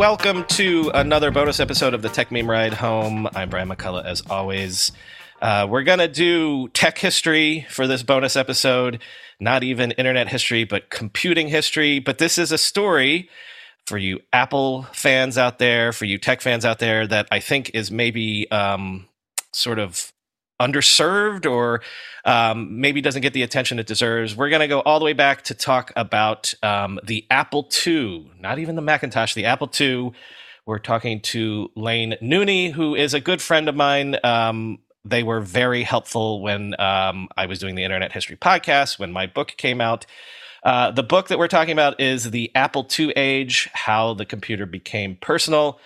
welcome to another bonus episode of the Tech Meme Ride Home. I'm Brian McCullough, as always. We're going to do tech history for this bonus episode. Not even internet history, but computing history. But this is a story for you Apple fans out there, for you tech fans out there, that I think is maybe sort of underserved or maybe doesn't get the attention it deserves. We're going to go all the way back to talk about the Apple II, not even the Macintosh, the Apple II. We're talking to Lane Nooney, who is a good friend of mine. They were very helpful when I was doing the Internet History podcast, when my book came out. The book that we're talking about is The Apple II Age, How the Computer Became Personal.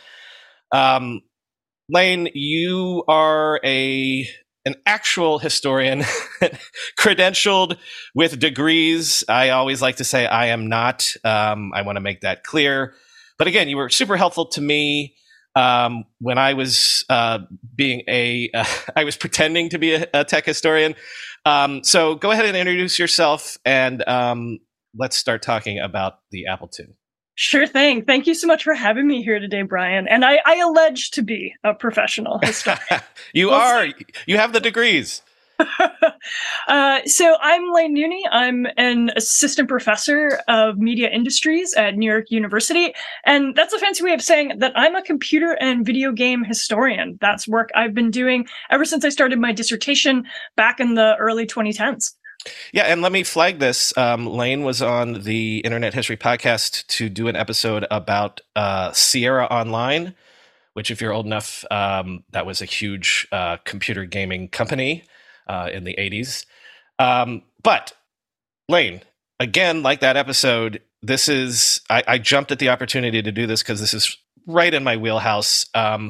Lane, you are an actual historian, credentialed with degrees. I always like to say I am not. I want to make that clear. But again, you were super helpful to me when I was I was pretending to be a tech historian. So go ahead and introduce yourself, and let's start talking about the Apple II. Sure thing. Thank you so much for having me here today, Brian. And I allege to be a professional historian. You have the degrees. So I'm Lane Nooney. I'm an assistant professor of media industries at New York University. And that's a fancy way of saying that I'm a computer and video game historian. That's work I've been doing ever since I started my dissertation back in the early 2010s. Yeah, and let me flag this. Lane was on the Internet History podcast to do an episode about Sierra Online, which, if you're old enough, that was a huge computer gaming company in the 80s. But Lane, again, like that episode, this is I jumped at the opportunity to do this because this is right in my wheelhouse.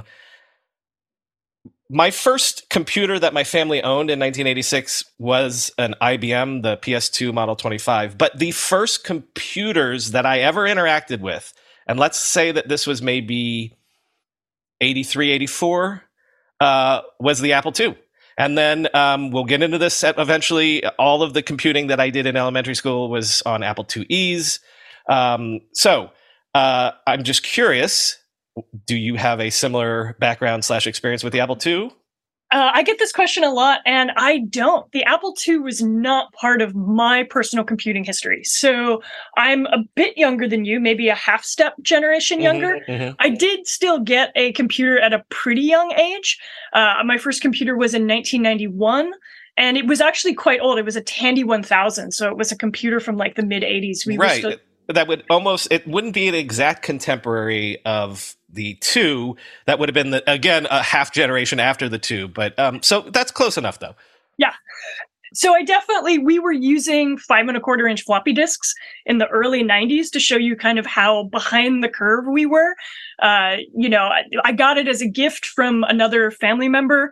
My first computer that my family owned in 1986 was an IBM, the PS2 Model 25. But the first computers that I ever interacted with, and let's say that this was maybe 83, 84, was the Apple II. And then we'll get into this eventually. All of the computing that I did in elementary school was on Apple IIes. So I'm just curious, do you have a similar background / experience with the Apple II? I get this question a lot, and I don't. The Apple II was not part of my personal computing history. So I'm a bit younger than you, maybe a half step generation younger. I did still get a computer at a pretty young age. My first computer was in 1991. And it was actually quite old. It was a Tandy 1000. So it was a computer from like the mid 80s. Right. That would it wouldn't be an exact contemporary of the 2. That would have been, again, a half generation after the 2. But so that's close enough, though. Yeah. So we were using 5¼ inch floppy disks in the early 90s to show you kind of how behind the curve we were. I got it as a gift from another family member.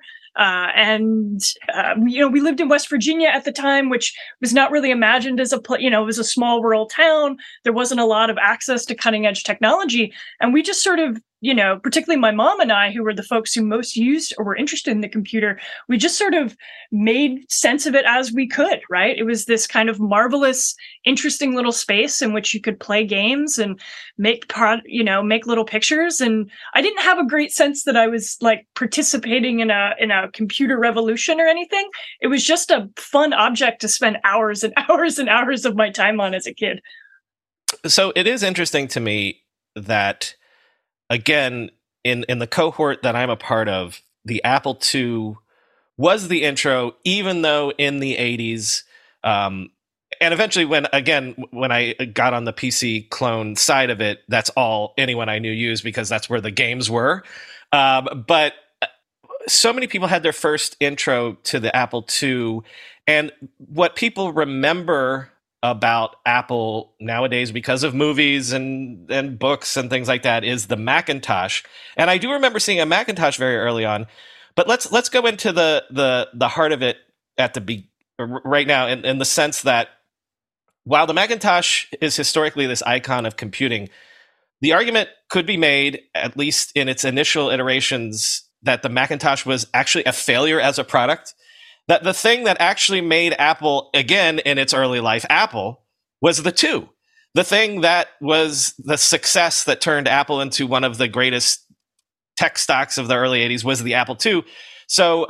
We lived in West Virginia at the time, which was not really imagined as it was a small rural town. There wasn't a lot of access to cutting edge technology. And we just sort of, particularly my mom and I, who were the folks who most used or were interested in the computer, we just sort of made sense of it as we could, right? It was this kind of marvelous, interesting little space in which you could play games and make little pictures. And I didn't have a great sense that I was like participating in a computer revolution or anything. It was just a fun object to spend hours and hours and hours of my time on as a kid. So it is interesting to me that, again, in the cohort that I'm a part of, the Apple II was the intro, even though in the 80s, and eventually when I got on the PC clone side of it, that's all anyone I knew used because that's where the games were. But so many people had their first intro to the Apple II, and what people remember about Apple nowadays, because of movies and books and things like that, is the Macintosh. And I do remember seeing a Macintosh very early on. But let's go into the heart of it right now, in the sense that while the Macintosh is historically this icon of computing, the argument could be made, at least in its initial iterations, that the Macintosh was actually a failure as a product. That the thing that actually made Apple, again, in its early life, Apple, was the II. the thing that was the success that turned Apple into one of the greatest tech stocks of the early 80s was the Apple II. So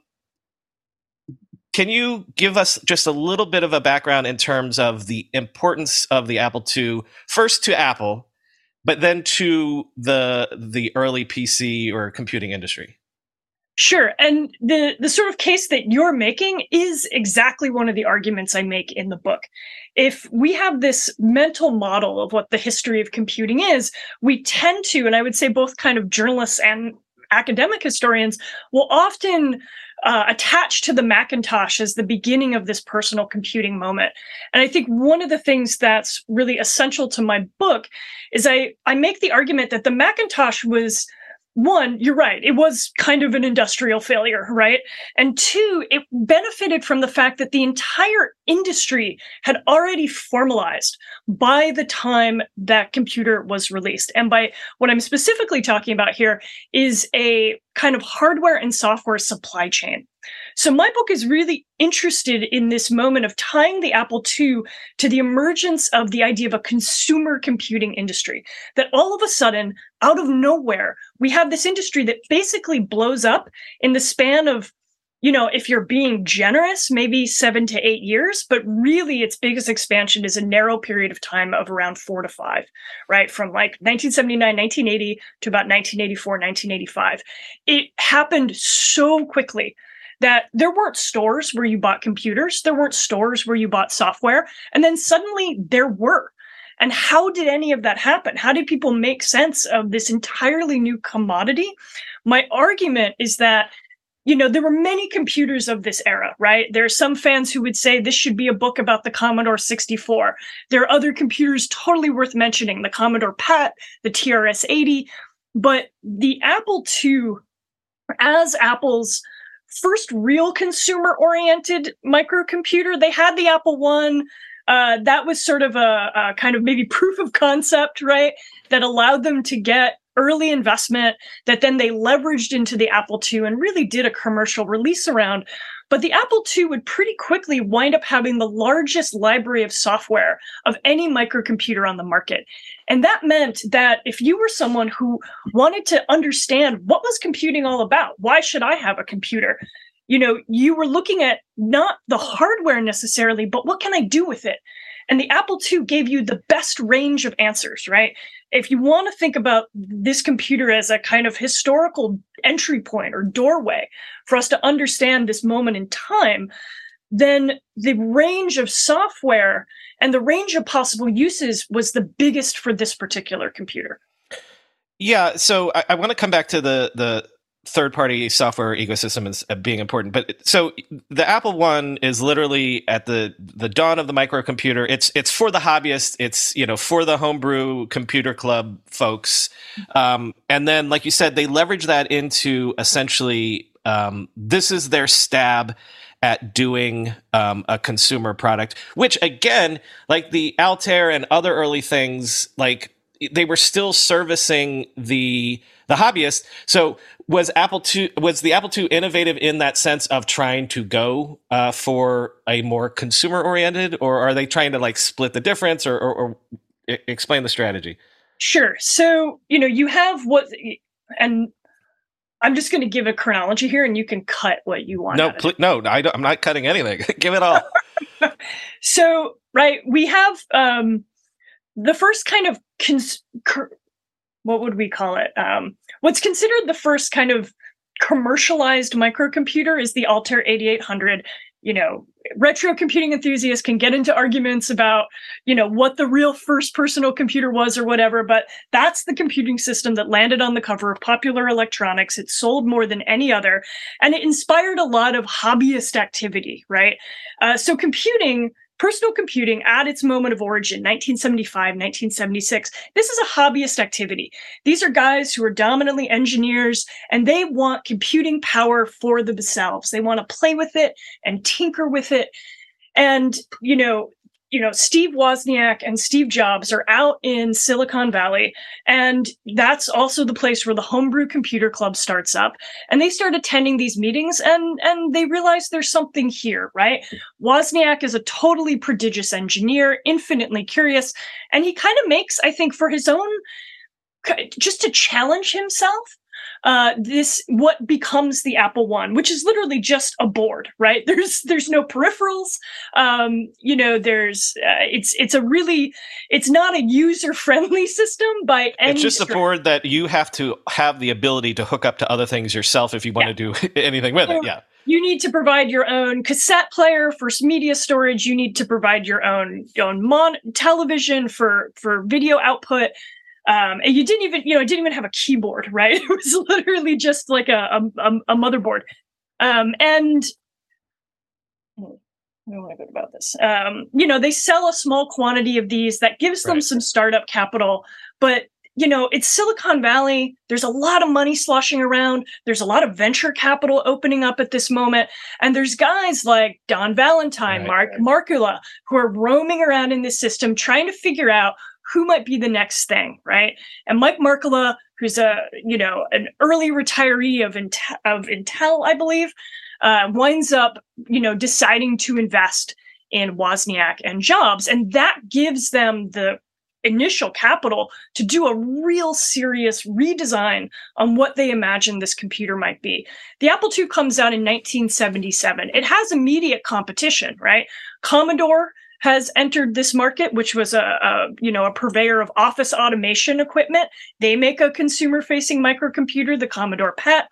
can you give us just a little bit of a background in terms of the importance of the Apple II, first to Apple, but then to the early PC or computing industry? Sure. And the sort of case that you're making is exactly one of the arguments I make in the book. If we have this mental model of what the history of computing is, we tend to, and I would say both kind of journalists and academic historians will often attach to the Macintosh as the beginning of this personal computing moment. And I think one of the things that's really essential to my book is I make the argument that the Macintosh was, one, you're right, it was kind of an industrial failure, right? And two, it benefited from the fact that the entire industry had already formalized by the time that computer was released. And by what I'm specifically talking about here is a kind of hardware and software supply chain. So my book is really interested in this moment of tying the Apple II to the emergence of the idea of a consumer computing industry. That all of a sudden, out of nowhere, we have this industry that basically blows up in the span of, if you're being generous, maybe 7 to 8 years, but really its biggest expansion is a narrow period of time of around 4 to 5, right? From like 1979, 1980 to about 1984, 1985. It happened so quickly that there weren't stores where you bought computers, there weren't stores where you bought software, and then suddenly there were. And how did any of that happen? How did people make sense of this entirely new commodity? My argument is that there were many computers of this era, right? There are some fans who would say this should be a book about the Commodore 64. There are other computers totally worth mentioning, the Commodore PAT, the TRS-80, but the Apple II, as Apple's first real consumer-oriented microcomputer, they had the Apple I. That was sort of a kind of maybe proof of concept, right? That allowed them to get early investment that then they leveraged into the Apple II and really did a commercial release around. But the Apple II would pretty quickly wind up having the largest library of software of any microcomputer on the market. And that meant that if you were someone who wanted to understand what was computing all about, why should I have a computer? You were looking at not the hardware necessarily, but what can I do with it? And the Apple II gave you the best range of answers, right? If you want to think about this computer as a kind of historical entry point or doorway for us to understand this moment in time, then the range of software and the range of possible uses was the biggest for this particular computer. Yeah, so I want to come back to the third-party software ecosystem as being important. But so the Apple I is literally at the dawn of the microcomputer. It's for the hobbyists. It's for the homebrew computer club folks. And then, like you said, they leverage that into essentially this is their stab at doing a consumer product, which again, like the Altair and other early things, like they were still servicing the hobbyist. So was the Apple II innovative in that sense of trying to go for a more consumer oriented, or are they trying to like split the difference or explain the strategy? Sure. So, you have and I'm just going to give a chronology here and you can cut what you want. No, I'm not cutting anything. Give it all. So, right, we have the first kind of what would we call it? What's considered the first kind of commercialized microcomputer is the Altair 8800. Retro computing enthusiasts can get into arguments about, what the real first personal computer was or whatever, but that's the computing system that landed on the cover of Popular Electronics. It sold more than any other, and it inspired a lot of hobbyist activity, right? So personal computing at its moment of origin, 1975, 1976, this is a hobbyist activity. These are guys who are dominantly engineers, and they want computing power for themselves. They want to play with it and tinker with it. And, Steve Wozniak and Steve Jobs are out in Silicon Valley, and that's also the place where the Homebrew Computer Club starts up. And they start attending these meetings, and they realize there's something here, right? Wozniak is a totally prodigious engineer, infinitely curious, and he kind of makes, I think, for his own, just to challenge himself, what becomes the Apple I, which is literally just a board, right? There's no peripherals. It's not a user-friendly system by any It's just stretch. a board that you have to have the ability to hook up to other things yourself if you want to do anything with it. Yeah. You need to provide your own cassette player for media storage. You need to provide your own television for video output. And it didn't even have a keyboard, right? It was literally just like a motherboard. And I don't want to go about this. They sell a small quantity of these that gives them some startup capital, but it's Silicon Valley. There's a lot of money sloshing around. There's a lot of venture capital opening up at this moment. And there's guys like Don Valentine, Mark Markula, who are roaming around in this system trying to figure out who might be the next thing, right? And Mike Markula, who's an early retiree of Intel, I believe, winds up, deciding to invest in Wozniak and Jobs, and that gives them the initial capital to do a real serious redesign on what they imagine this computer might be. The Apple II comes out in 1977. It has immediate competition, right? Commodore has entered this market, which was a purveyor of office automation equipment. They make a consumer-facing microcomputer, the Commodore PET.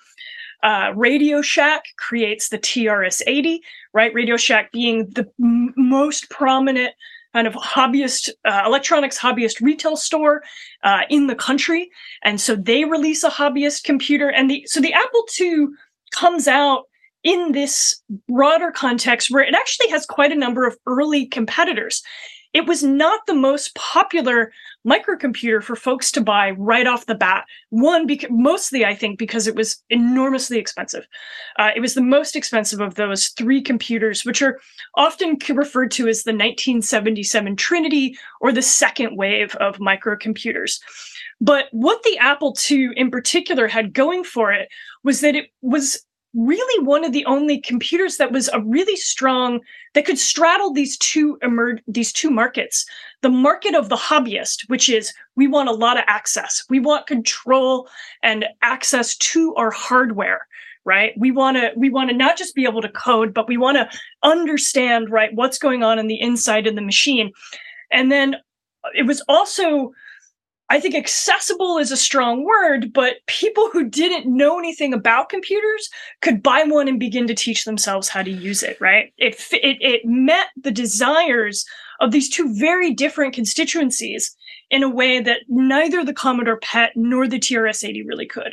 Radio Shack creates the TRS-80, right? Radio Shack being the most prominent kind of hobbyist, electronics hobbyist retail store in the country. And so they release a hobbyist computer. And so the Apple II comes out in this broader context where it actually has quite a number of early competitors. It was not the most popular microcomputer for folks to buy right off the bat. Mostly, I think, because it was enormously expensive. It was the most expensive of those three computers, which are often referred to as the 1977 Trinity or the second wave of microcomputers. But what the Apple II in particular had going for it was that it was really one of the only computers that was a really strong, that could straddle these two markets. The market of the hobbyist, which is we want a lot of access. We want control and access to our hardware, right? We want to not just be able to code, but we want to understand, right, what's going on in the inside of the machine. And then it was also, I think accessible is a strong word, but people who didn't know anything about computers could buy one and begin to teach themselves how to use it, right? It met the desires of these two very different constituencies in a way that neither the Commodore PET nor the TRS-80 really could.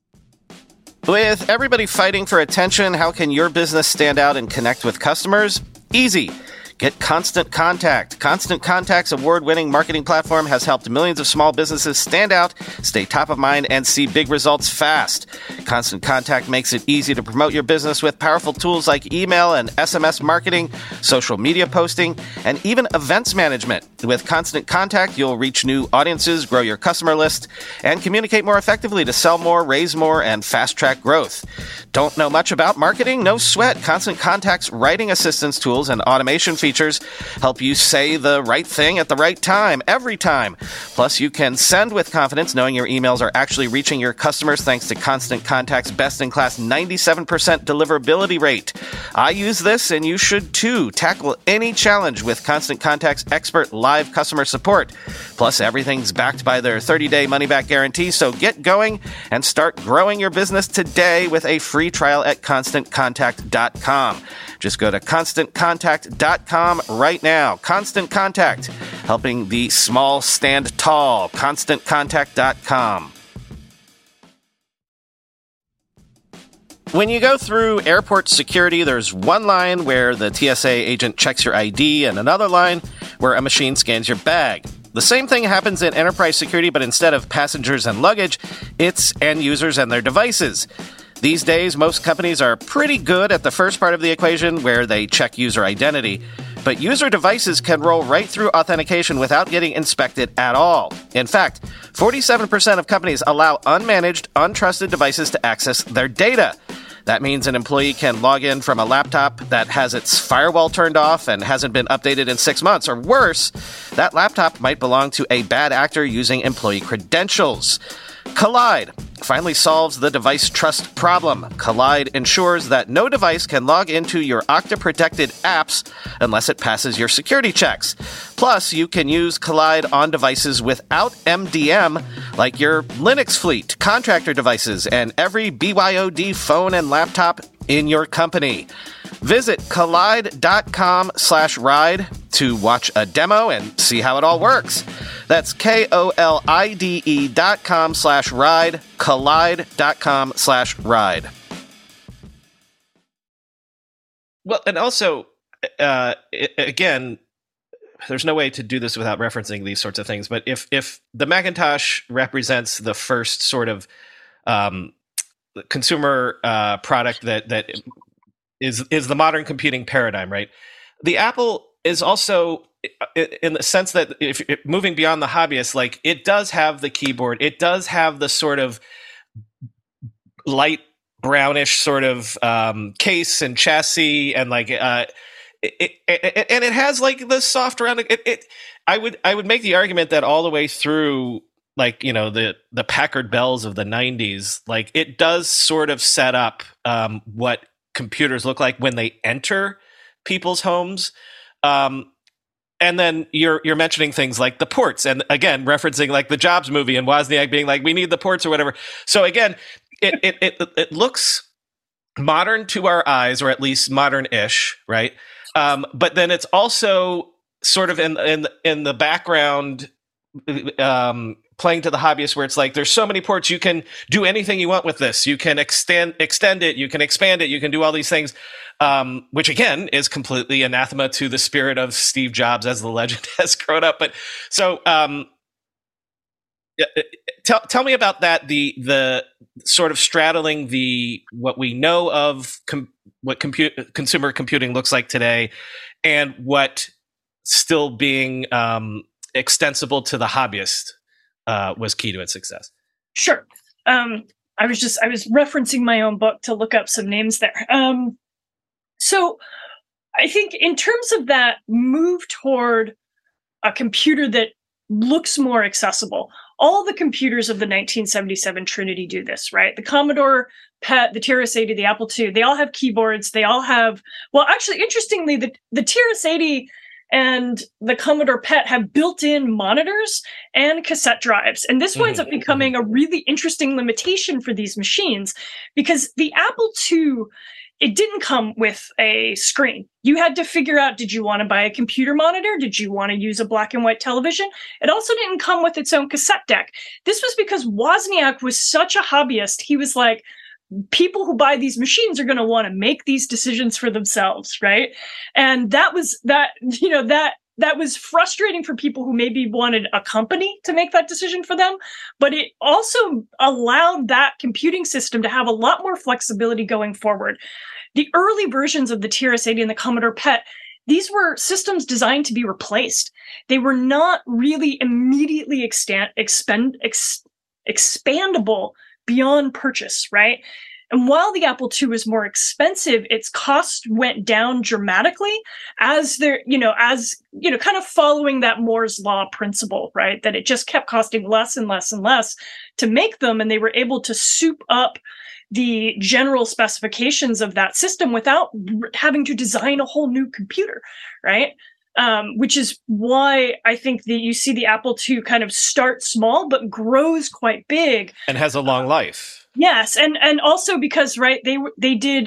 With everybody fighting for attention, how can your business stand out and connect with customers? Easy. Get Constant Contact. Constant Contact's award-winning marketing platform has helped millions of small businesses stand out, stay top of mind, and see big results fast. Constant Contact makes it easy to promote your business with powerful tools like email and SMS marketing, social media posting, and even events management. With Constant Contact, you'll reach new audiences, grow your customer list, and communicate more effectively to sell more, raise more, and fast-track growth. Don't know much about marketing? No sweat. Constant Contact's writing assistance tools and automation features help you say the right thing at the right time, every time. Plus, you can send with confidence knowing your emails are actually reaching your customers thanks to Constant Contact's best-in-class 97% deliverability rate. I use this, and you should too. Tackle any challenge with Constant Contact's expert live customer support. Plus, everything's backed by their 30-day money-back guarantee, so get going and start growing your business today with a free trial at ConstantContact.com. Just go to ConstantContact.com right now. Constant Contact, helping the small stand tall. ConstantContact.com. When you go through airport security, there's one line where the TSA agent checks your ID and another line where a machine scans your bag. The same thing happens in enterprise security, but instead of passengers and luggage, it's end users and their devices. These days, most companies are pretty good at the first part of the equation where they check user identity. but user devices can roll right through authentication without getting inspected at all. In fact, 47% of companies allow unmanaged, untrusted devices to access their data. That means an employee can log in from a laptop that has its firewall turned off and hasn't been updated in 6 months. Or worse, that laptop might belong to a bad actor using employee credentials. Kolide finally solves the device trust problem. Kolide ensures that no device can log into your Okta-protected apps unless it passes your security checks. Plus, you can use Kolide on devices without MDM, like your Linux fleet, contractor devices, and every BYOD phone and laptop in your company. Visit kolide.com/ride to watch a demo and see how it all works. That's KOLIDE.com/ride, kolide.com/ride. Well, and also, again, there's no way to do this without referencing these sorts of things. But if the Macintosh represents the first sort of consumer product that is the modern computing paradigm, right? The Apple is also, in the sense that if moving beyond the hobbyist, like it does have the keyboard, it does have the sort of light brownish sort of case and chassis, and like and it has like the soft round. I would make the argument that all the way through, like, you know, the Packard Bells of the 90s, like it does sort of set up what computers look like when they enter people's homes. And then you're mentioning things like the ports, and again referencing like the Jobs movie and Wozniak being like, we need the ports or whatever. So again, it looks modern to our eyes, or at least modern-ish, right? But then it's also sort of in the background, playing to the hobbyist, where it's like there's so many ports, you can do anything you want with this. You can extend it, you can expand it, you can do all these things, which again is completely anathema to the spirit of Steve Jobs as the legend has grown up. But so tell me about that, the sort of straddling what we know of what consumer computing looks like today, and what still being extensible to the hobbyist was key to its success. Sure. I was referencing my own book to look up some names there. So I think in terms of that move toward a computer that looks more accessible, all the computers of the 1977 Trinity do this, right? The Commodore PET, the TRS-80, the Apple II, they all have keyboards. They all have, well, actually, interestingly, the TRS-80 and the Commodore PET have built-in monitors and cassette drives. And this winds up becoming a really interesting limitation for these machines, because the Apple II, it didn't come with a screen. You had to figure out, did you want to buy a computer monitor? Did you want to use a black and white television? It also didn't come with its own cassette deck. This was because Wozniak was such a hobbyist. He was like, people who buy these machines are going to want to make these decisions for themselves, right? And that was frustrating for people who maybe wanted a company to make that decision for them, but it also allowed that computing system to have a lot more flexibility going forward. The early versions of the TRS-80 and the Commodore PET, these were systems designed to be replaced. They were not really immediately expandable beyond purchase, right? And while the Apple II was more expensive, its cost went down dramatically as kind of following that Moore's Law principle, right? That it just kept costing less and less and less to make them, and they were able to soup up the general specifications of that system without having to design a whole new computer, right? Which is why I think that you see the Apple II kind of start small but grows quite big and has a long life. Yes, and also because, right, they did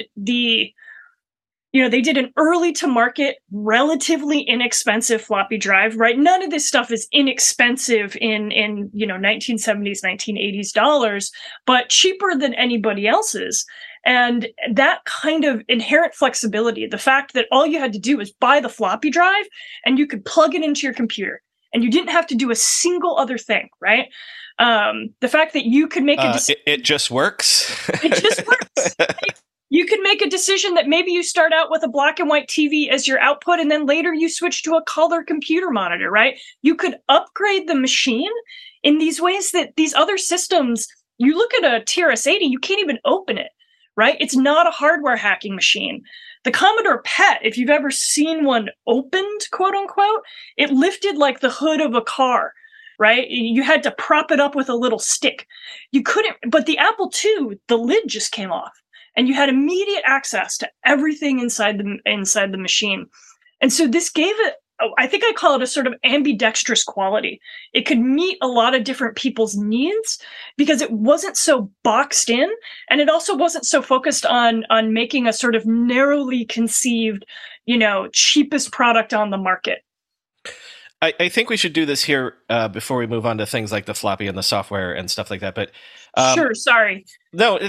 an early to market, relatively inexpensive floppy drive, right? None of this stuff is inexpensive in 1970s, 1980s dollars, but cheaper than anybody else's. And that kind of inherent flexibility, the fact that all you had to do was buy the floppy drive and you could plug it into your computer and you didn't have to do a single other thing, right? The fact that you could make a decision. It just works. It just works. You could make a decision that maybe you start out with a black and white TV as your output, and then later you switch to a color computer monitor, right? You could upgrade the machine in these ways that these other systems, you look at a TRS-80, you can't even open it, right? It's not a hardware hacking machine. The Commodore PET, if you've ever seen one opened, quote unquote, it lifted like the hood of a car, right? You had to prop it up with a little stick. You couldn't, but the Apple II, the lid just came off and you had immediate access to everything inside the machine. And so this gave it, I think I call it a sort of ambidextrous quality. It could meet a lot of different people's needs because it wasn't so boxed in, and it also wasn't so focused on making a sort of narrowly conceived, cheapest product on the market. I think we should do this here before we move on to things like the floppy and the software and stuff like that. But sure, sorry. No,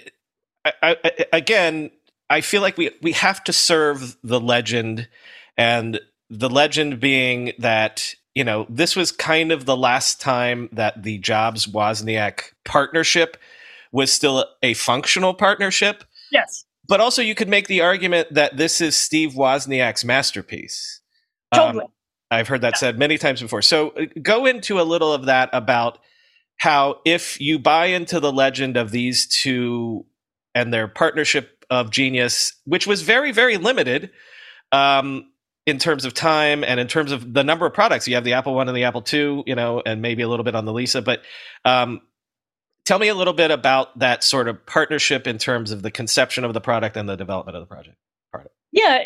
again, I feel like we have to serve the legend, and the legend being that, this was kind of the last time that the Jobs-Wozniak partnership was still a functional partnership. Yes. But also you could make the argument that this is Steve Wozniak's masterpiece. Totally. I've heard that said many times before. So go into a little of that about how if you buy into the legend of these two and their partnership of genius, which was very, very limited, in terms of time and in terms of the number of products. You have the Apple I and the Apple II, and maybe a little bit on the Lisa. But tell me a little bit about that sort of partnership in terms of the conception of the product and the development of the project. Yeah,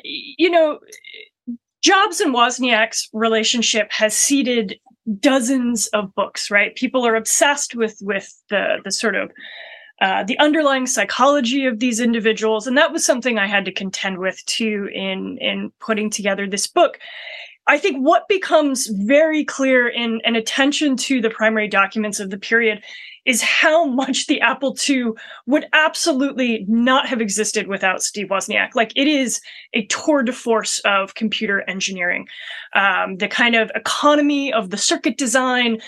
Jobs and Wozniak's relationship has seeded dozens of books, right? People are obsessed with the sort of the underlying psychology of these individuals. And that was something I had to contend with too in putting together this book. I think what becomes very clear in attention to the primary documents of the period is how much the Apple II would absolutely not have existed without Steve Wozniak. Like, it is a tour de force of computer engineering. The kind of economy of the circuit design,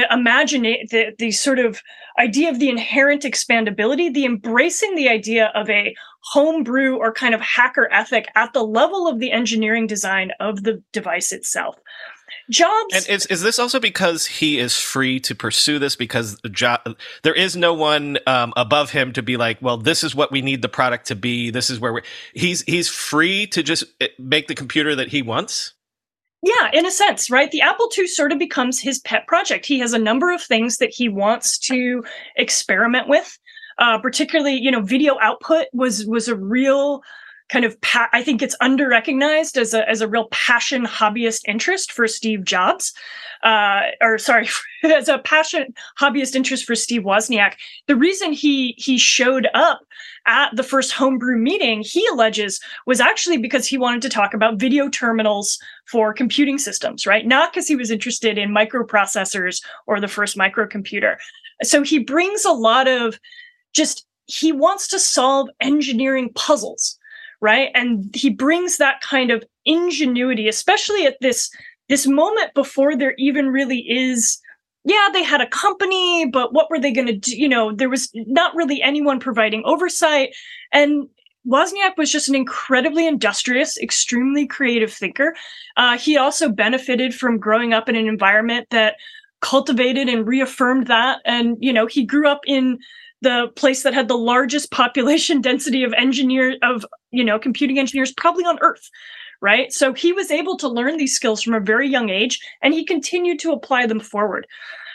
the sort of idea of the inherent expandability, the embracing the idea of a homebrew or kind of hacker ethic at the level of the engineering design of the device itself. Jobs. And is this also because he is free to pursue this? Because there is no one above him to be like, well, this is what we need the product to be. This is where he's free to just make the computer that he wants. Yeah, in a sense, right? The Apple II sort of becomes his pet project. He has a number of things that he wants to experiment with. Particularly, video output was a real kind of, I think it's under-recognized as a real passion hobbyist interest for Steve Jobs. As a passion hobbyist interest for Steve Wozniak. The reason he showed up at the first homebrew meeting, he alleges, was actually because he wanted to talk about video terminals for computing systems, right? Not because he was interested in microprocessors or the first microcomputer. So he brings a lot of he wants to solve engineering puzzles, right? And he brings that kind of ingenuity, especially at this moment before there even really is, they had a company, but what were they going to do? There was not really anyone providing oversight. And Wozniak was just an incredibly industrious, extremely creative thinker. He also benefited from growing up in an environment that cultivated and reaffirmed that. And, he grew up in the place that had the largest population density of computing engineers probably on Earth, right? So he was able to learn these skills from a very young age, and he continued to apply them forward.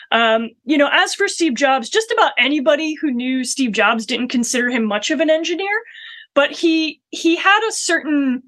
As for Steve Jobs, just about anybody who knew Steve Jobs didn't consider him much of an engineer, but he had a certain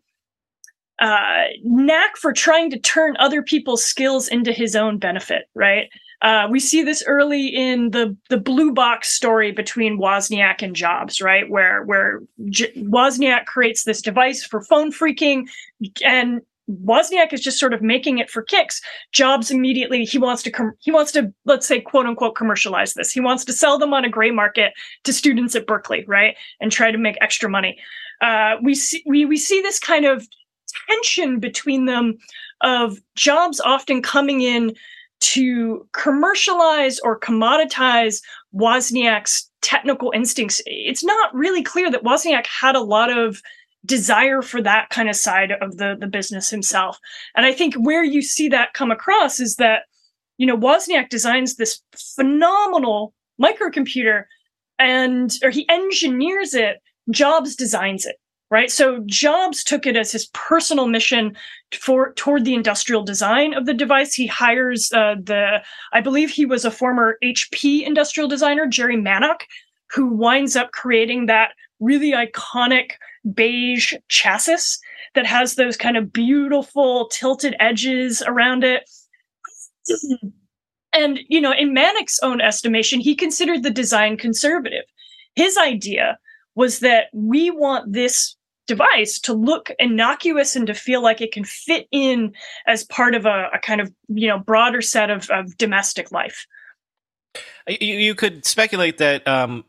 knack for trying to turn other people's skills into his own benefit, right? We see this early in the blue box story between Wozniak and Jobs, right? Where Wozniak creates this device for phone phreaking, and Wozniak is just sort of making it for kicks. Jobs immediately, he wants to, let's say, quote unquote, commercialize this. He wants to sell them on a gray market to students at Berkeley, right? And try to make extra money. We see this kind of tension between them of Jobs often coming in to commercialize or commoditize Wozniak's technical instincts. It's not really clear that Wozniak had a lot of desire for that kind of side of the business himself. And I think where you see that come across is that, Wozniak designs this phenomenal microcomputer or he engineers it, Jobs designs it. Right. So Jobs took it as his personal mission toward the industrial design of the device. He hires I believe he was a former HP industrial designer, Jerry Manock, who winds up creating that really iconic beige chassis that has those kind of beautiful tilted edges around it. And, in Manock's own estimation, he considered the design conservative. His idea was that we want this device to look innocuous and to feel like it can fit in as part of a kind of, broader set of domestic life. You could speculate that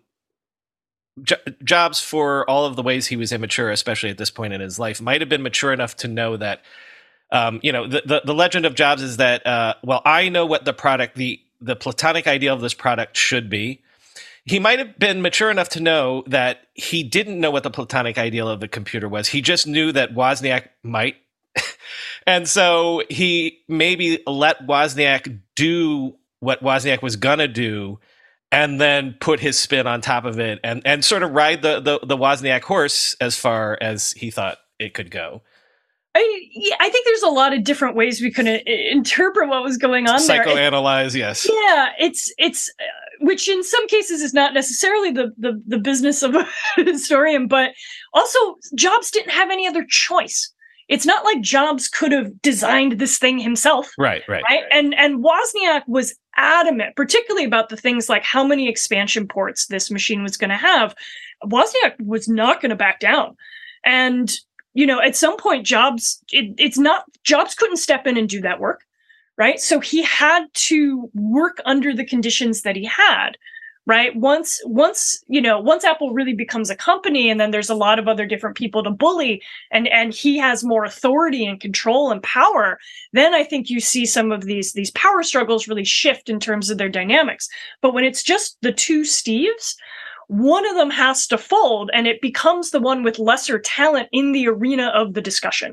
Jobs, for all of the ways he was immature, especially at this point in his life, might have been mature enough to know that, the legend of Jobs is that, I know what the product, the platonic ideal of this product should be. He might have been mature enough to know that he didn't know what the platonic ideal of the computer was. He just knew that Wozniak might. And so he maybe let Wozniak do what Wozniak was going to do and then put his spin on top of it and sort of ride the Wozniak horse as far as he thought it could go. I think there's a lot of different ways we could interpret what was going on there. Psychoanalyze, yes. Yeah, it's which in some cases is not necessarily the business of a historian, but also Jobs didn't have any other choice. It's not like Jobs could have designed this thing himself. Right. And Wozniak was adamant, particularly about the things like how many expansion ports this machine was going to have. Wozniak was not going to back down. And at some point, Jobs couldn't step in and do that work, right? So he had to work under the conditions that he had, right? Once Apple really becomes a company, and then there's a lot of other different people to bully, and he has more authority and control and power, then I think you see some of these power struggles really shift in terms of their dynamics. But when it's just the two Steves, one of them has to fold, and it becomes the one with lesser talent in the arena of the discussion.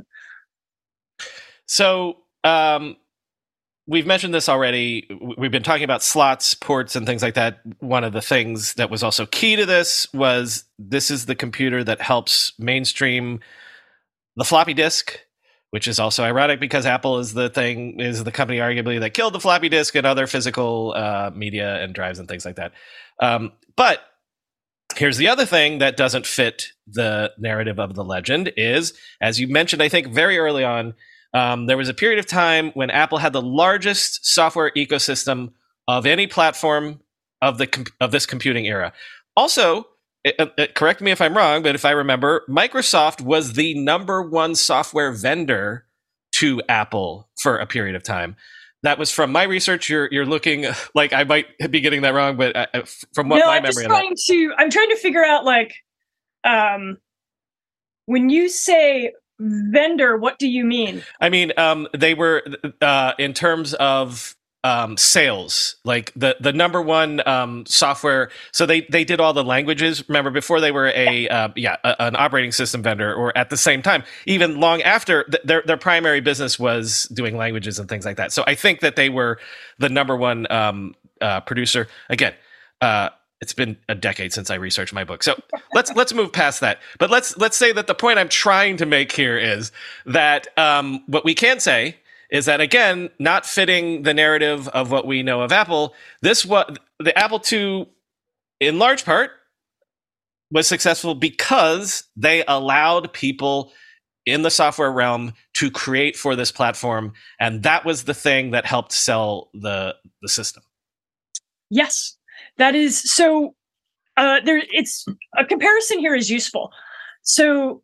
So we've mentioned this already. We've been talking about slots, ports, and things like that. One of the things that was also key to this is the computer that helps mainstream the floppy disk, which is also ironic because Apple is the company arguably that killed the floppy disk and other physical media and drives and things like that. But here's the other thing that doesn't fit the narrative of the legend is, as you mentioned, I think very early on, there was a period of time when Apple had the largest software ecosystem of any platform of this computing era. Also, correct me if I'm wrong, but if I remember, Microsoft was the number one software vendor to Apple for a period of time. That was from my research. You're looking like I might be getting that wrong, but from what my memory of that. I'm trying to figure out, like, when you say vendor, what do you mean? I mean, they were in terms of sales, like the number one software. So they did all the languages. Remember, before they were an operating system vendor, or at the same time, even long after their primary business was doing languages and things like that. So I think that they were the number one producer. Again, it's been a decade since I researched my book, so let's move past that. But let's say that the point I'm trying to make here is that what we can say is that, again, not fitting the narrative of what we know of Apple, the Apple II, in large part, was successful because they allowed people in the software realm to create for this platform, and that was the thing that helped sell the system. Yes. That is so. It's a comparison here is useful. So,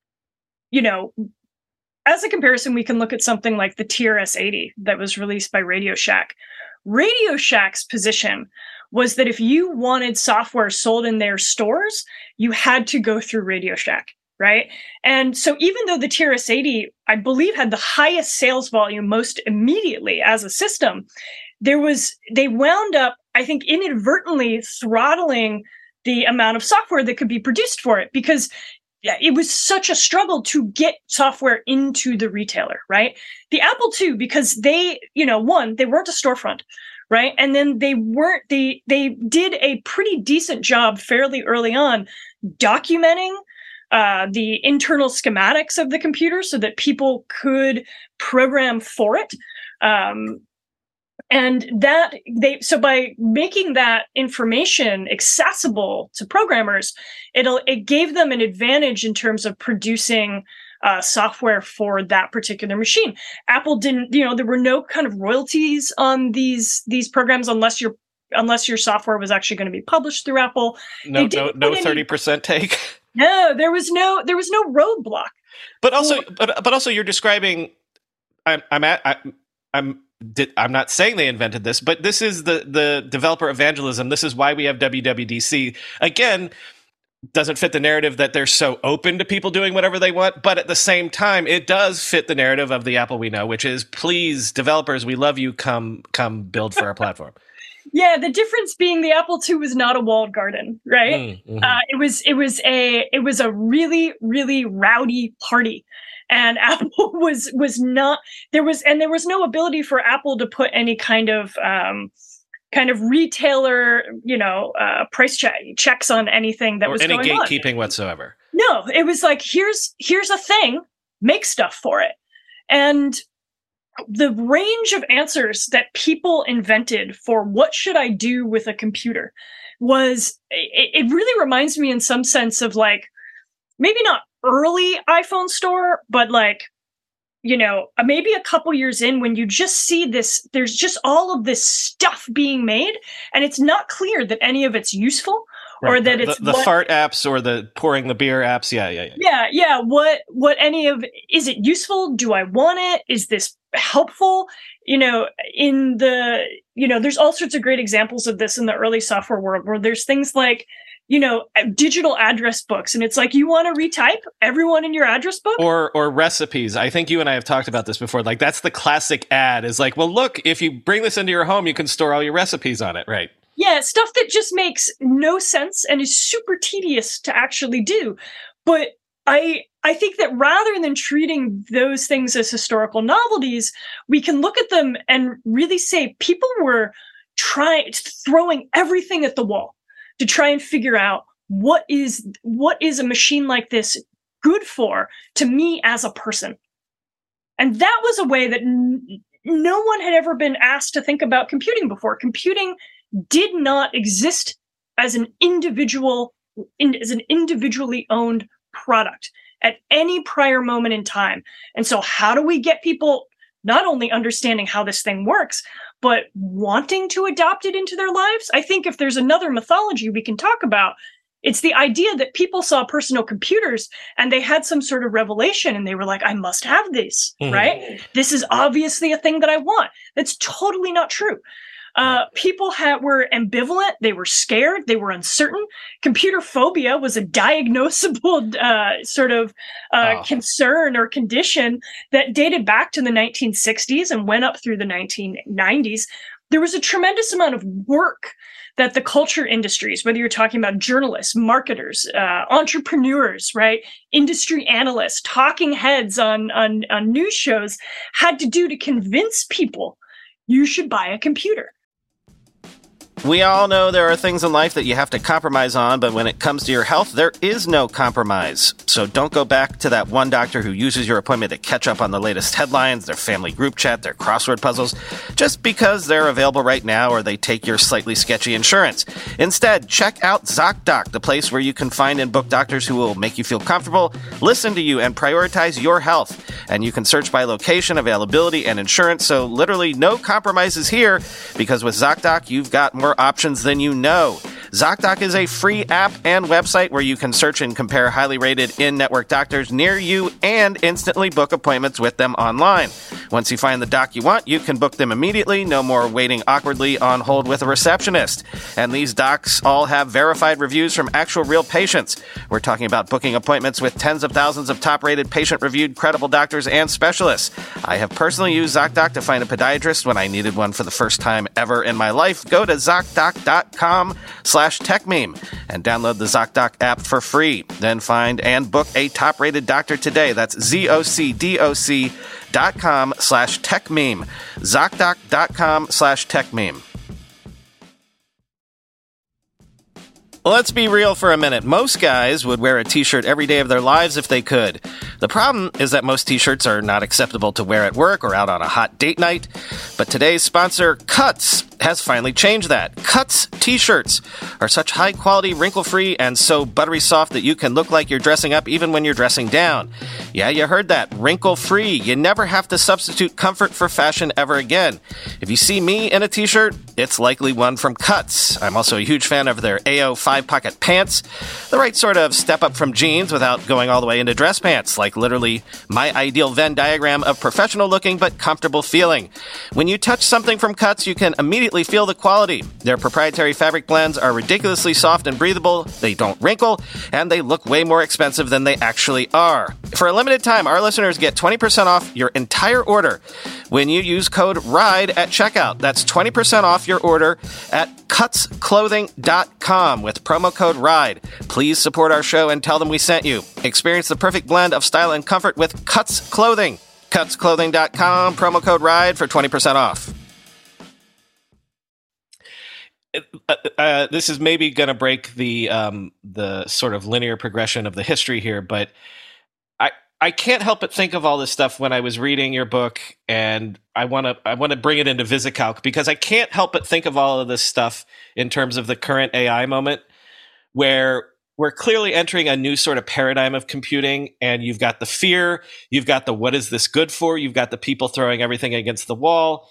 as a comparison, we can look at something like the TRS-80 that was released by Radio Shack. Radio Shack's position was that if you wanted software sold in their stores, you had to go through Radio Shack, right? And so even though the TRS-80, I believe, had the highest sales volume most immediately as a system, they wound up, I think, inadvertently throttling the amount of software that could be produced for it, because it was such a struggle to get software into the retailer, right? The Apple II, because they, one, they weren't a storefront, right? And then they did a pretty decent job fairly early on documenting the internal schematics of the computer so that people could program for it. And so by making that information accessible to programmers, it gave them an advantage in terms of producing software for that particular machine. Apple didn't, there were no kind of royalties on these programs unless your software was actually going to be published through Apple. No 30% take. No, there was no roadblock. But also, you're describing. I'm not saying they invented this, but this is the developer evangelism. This is why we have WWDC. Again, doesn't fit the narrative that they're so open to people doing whatever they want, but at the same time, it does fit the narrative of the Apple we know, which is, please, developers, we love you. Come build for our platform. Yeah, the difference being the Apple II was not a walled garden, right? Mm-hmm. It was a really, really rowdy party. And Apple was not, there was no ability for Apple to put any kind of retailer, price checks on anything that was going on. Or any gatekeeping whatsoever. No, it was like, here's a thing, make stuff for it. And the range of answers that people invented for what should I do with a computer was, it really reminds me in some sense of like, maybe not early iPhone store, but like, maybe a couple years in, when you just see this, there's just all of this stuff being made, and it's not clear that any of it's useful. Right. Or that it's the fart apps or the pouring the beer apps. Yeah. What any of, is it useful? Do I want it? Is this helpful? There's all sorts of great examples of this in the early software world, where there's things like, digital address books. And it's like, you want to retype everyone in your address book? Or recipes. I think you and I have talked about this before. Like, that's the classic ad, is like, well, look, if you bring this into your home, you can store all your recipes on it. Right. Yeah. Stuff that just makes no sense and is super tedious to actually do. But I think that rather than treating those things as historical novelties, we can look at them and really say people were throwing everything at the wall to try and figure out what is a machine like this good for to me as a person. And that was a way that no one had ever been asked to think about computing before. Computing did not exist as an individually owned product at any prior moment in time. And so how do we get people not only understanding how this thing works, but wanting to adopt it into their lives? I think if there's another mythology we can talk about, it's the idea that people saw personal computers and they had some sort of revelation and they were like, I must have this, right? This is obviously a thing that I want. That's totally not true. People were ambivalent. They were scared. They were uncertain. Computer phobia was a diagnosable concern or condition that dated back to the 1960s and went up through the 1990s. There was a tremendous amount of work that the culture industries, whether you're talking about journalists, marketers, entrepreneurs, right, industry analysts, talking heads on news shows, had to do to convince people you should buy a computer. We all know there are things in life that you have to compromise on, but when it comes to your health, there is no compromise. So don't go back to that one doctor who uses your appointment to catch up on the latest headlines, their family group chat, their crossword puzzles, just because they're available right now or they take your slightly sketchy insurance. Instead, check out ZocDoc, the place where you can find and book doctors who will make you feel comfortable, listen to you, and prioritize your health. And you can search by location, availability, and insurance, so literally no compromises here, because with ZocDoc, you've got more options than you know. ZocDoc is a free app and website where you can search and compare highly rated in-network doctors near you and instantly book appointments with them online. Once you find the doc you want, you can book them immediately. No more waiting awkwardly on hold with a receptionist. And these docs all have verified reviews from actual real patients. We're talking about booking appointments with tens of thousands of top-rated, patient-reviewed, credible doctors and specialists. I have personally used ZocDoc to find a podiatrist when I needed one for the first time ever in my life. Go to ZocDoc.com/techmeme and download the ZocDoc app for free. Then find and book a top-rated doctor today. That's ZocDoc.com/techmeme. ZocDoc.com/techmeme. Let's be real for a minute. Most guys would wear a t-shirt every day of their lives if they could. The problem is that most t-shirts are not acceptable to wear at work or out on a hot date night. But today's sponsor, Cuts, has finally changed that. Cuts t-shirts are such high-quality, wrinkle-free, and so buttery soft that you can look like you're dressing up even when you're dressing down. Yeah, you heard that. Wrinkle-free. You never have to substitute comfort for fashion ever again. If you see me in a t-shirt, it's likely one from Cuts. I'm also a huge fan of their AO 5-pocket pants. The right sort of step up from jeans without going all the way into dress pants, like literally my ideal Venn diagram of professional looking but comfortable feeling. When you touch something from Cuts, you can immediately feel the quality. Their proprietary fabric blends are ridiculously soft and breathable, they don't wrinkle, and they look way more expensive than they actually are. For a limited time, our listeners get 20% off your entire order when you use code RIDE at checkout. That's 20% off your order at cutsclothing.com with promo code RIDE. Please support our show and tell them we sent you. Experience the perfect blend of style and comfort with Cuts Clothing. Cutsclothing.com, promo code RIDE for 20% off. This is maybe going to break the sort of linear progression of the history here, but I can't help but think of all this stuff when I was reading your book, and I want to bring it into VisiCalc because I can't help but think of all of this stuff in terms of the current AI moment, where we're clearly entering a new sort of paradigm of computing, and you've got the fear, you've got the what is this good for, you've got the people throwing everything against the wall.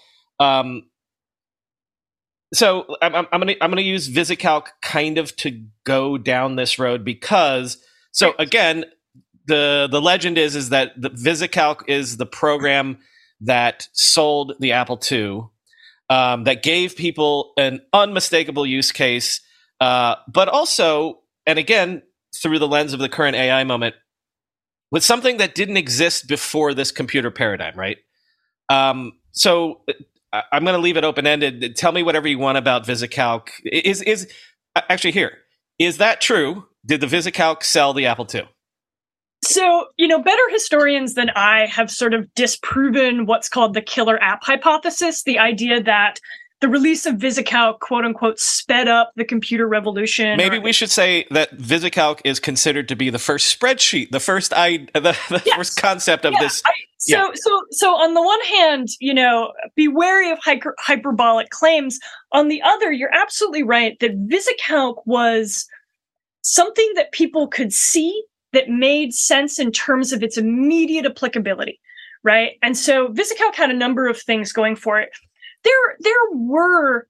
So I'm gonna use VisiCalc kind of to go down this road because again. The legend is that the VisiCalc is the program that sold the Apple II, that gave people an unmistakable use case, but also, and again, through the lens of the current AI moment, with something that didn't exist before this computer paradigm, right? So I'm going to leave it open-ended. Tell me whatever you want about VisiCalc. Is actually here. Is that true? Did the VisiCalc sell the Apple II? So, better historians than I have sort of disproven what's called the killer app hypothesis, the idea that the release of VisiCalc, quote unquote, sped up the computer revolution. Maybe we should say that VisiCalc is considered to be the first spreadsheet, the first first concept of this. So on the one hand, be wary of hyperbolic claims. On the other, you're absolutely right that VisiCalc was something that people could see that made sense in terms of its immediate applicability, right? And so VisiCalc had a number of things going for it. There were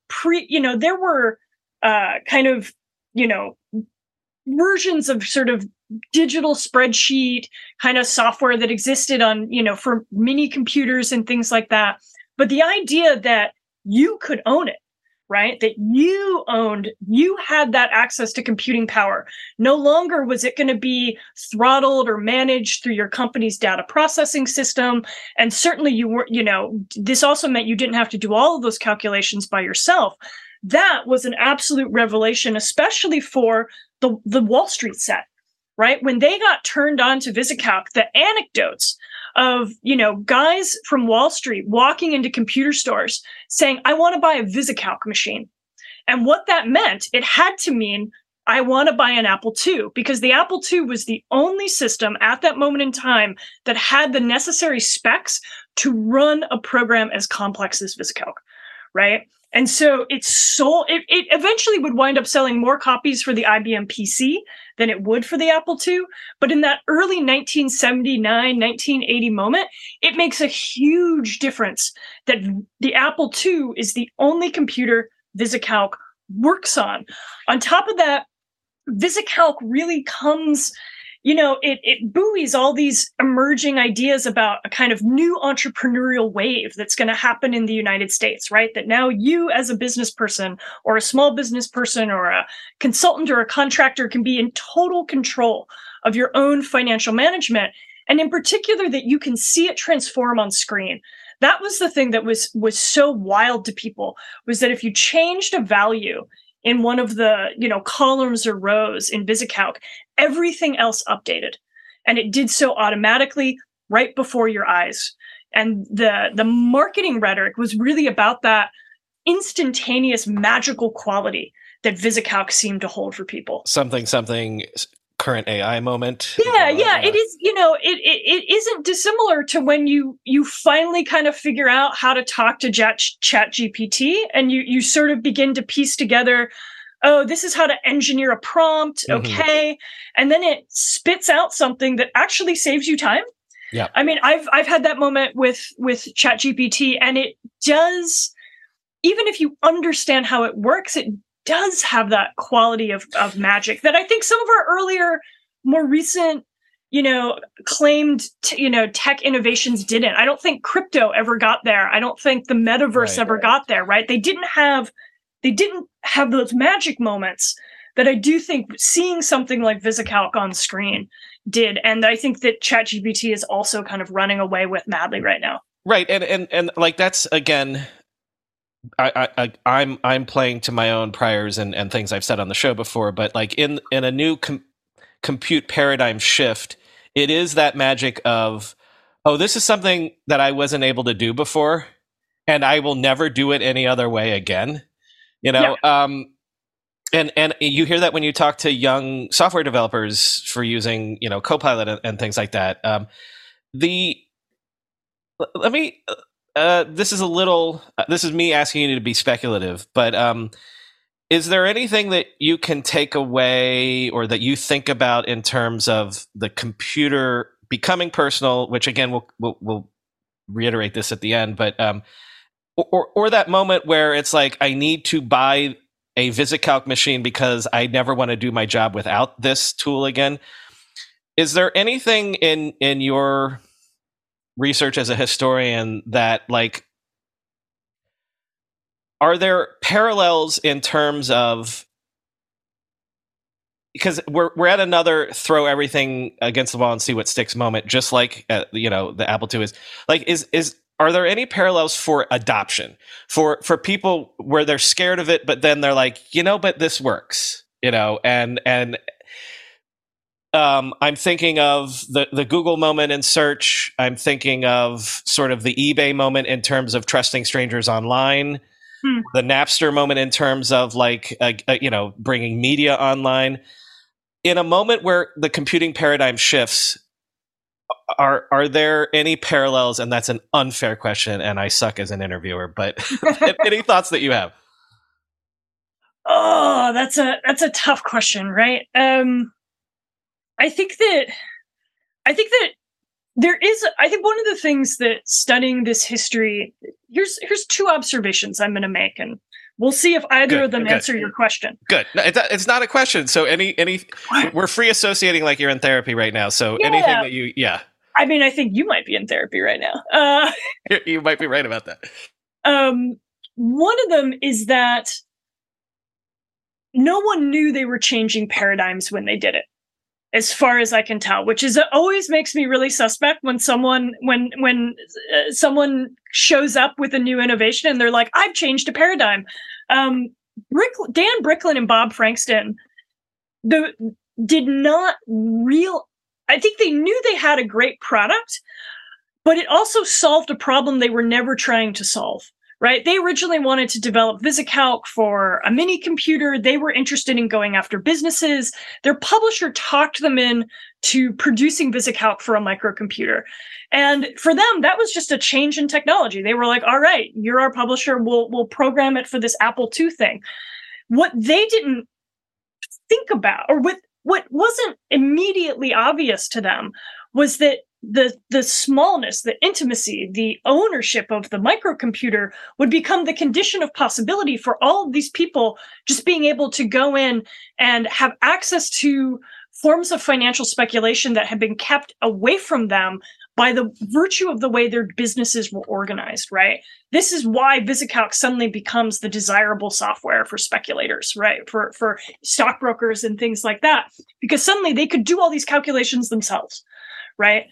versions of sort of digital spreadsheet kind of software that existed on, for mini computers and things like that. But the idea that you could own it, right? That you had that access to computing power. No longer was it going to be throttled or managed through your company's data processing system. And certainly you were, this also meant you didn't have to do all of those calculations by yourself. That was an absolute revelation, especially for the Wall Street set, right? When they got turned on to VisiCalc, the anecdotes of, guys from Wall Street walking into computer stores saying, I want to buy a VisiCalc machine. And what that meant, it had to mean, I want to buy an Apple II, because the Apple II was the only system at that moment in time that had the necessary specs to run a program as complex as VisiCalc, right? And so it eventually would wind up selling more copies for the IBM PC than it would for the Apple II. But in that early 1979, 1980 moment, it makes a huge difference that the Apple II is the only computer VisiCalc works on. On top of that, VisiCalc really comes, it buoys all these emerging ideas about a kind of new entrepreneurial wave that's going to happen in the United States, right? That now you as a business person or a small business person or a consultant or a contractor can be in total control of your own financial management. And in particular, that you can see it transform on screen. That was the thing that was so wild to people, was that if you changed a value in one of the, columns or rows in VisiCalc, everything else updated. And it did so automatically right before your eyes. And the marketing rhetoric was really about that instantaneous magical quality that VisiCalc seemed to hold for people. Something current AI moment. Yeah. It is, it isn't dissimilar to when you finally kind of figure out how to talk to ChatGPT, and you sort of begin to piece together, oh, this is how to engineer a prompt. Okay. And then it spits out something that actually saves you time. Yeah. I mean, I've had that moment with ChatGPT, and it does, even if you understand how it works, it does have that quality of magic that I think some of our earlier, more recent, claimed, tech innovations didn't. I don't think crypto ever got there. I don't think the metaverse ever got there, right? They didn't have those magic moments that I do think seeing something like VisiCalc on screen did. And I think that ChatGPT is also kind of running away with madly right now. Right. And like, that's, again, I'm playing to my own priors and things I've said on the show before, but like in a new compute paradigm shift, it is that magic of, oh, this is something that I wasn't able to do before, and I will never do it any other way again. And you hear that when you talk to young software developers for using, Copilot and things like that. This is me asking you to be speculative, but is there anything that you can take away or that you think about in terms of the computer becoming personal, which again, we'll reiterate this at the end, but or that moment where it's like, I need to buy a VisiCalc machine because I never want to do my job without this tool again. Is there anything in your research as a historian that, like, are there parallels in terms of, because we're at another throw everything against the wall and see what sticks moment, just like the Apple II is. Like, are there any parallels for adoption for people where they're scared of it, but then they're like, but this works, and I'm thinking of the Google moment in search. I'm thinking of sort of the eBay moment in terms of trusting strangers online, the Napster moment in terms of like, bringing media online. In a moment where the computing paradigm shifts, are there any parallels? And that's an unfair question, and I suck as an interviewer, but any thoughts that you have? Oh, that's a tough question, right? I think that there is, I think one of the things that studying this history, here's two observations I'm going to make, and we'll see if either of them answer your question. Good. No, it's not a question. So we're free associating like you're in therapy right now. So anything that I mean, I think you might be in therapy right now. You might be right about that. One of them is that no one knew they were changing paradigms when they did it, as far as I can tell, which is always makes me really suspect when someone shows up with a new innovation and they're like, I've changed a paradigm. Dan Bricklin and Bob Frankston did not I think they knew they had a great product, but it also solved a problem they were never trying to solve. Right? They originally wanted to develop VisiCalc for a mini computer. They were interested in going after businesses. Their publisher talked them in to producing VisiCalc for a microcomputer. And for them, that was just a change in technology. They were like, all right, you're our publisher. We'll program it for this Apple II thing. What they didn't think about, or what wasn't immediately obvious to them, was that the smallness, the intimacy, the ownership of the microcomputer would become the condition of possibility for all of these people just being able to go in and have access to forms of financial speculation that had been kept away from them by the virtue of the way their businesses were organized, right? This is why VisiCalc suddenly becomes the desirable software for speculators, right? For stockbrokers and things like that, because suddenly they could do all these calculations themselves, right?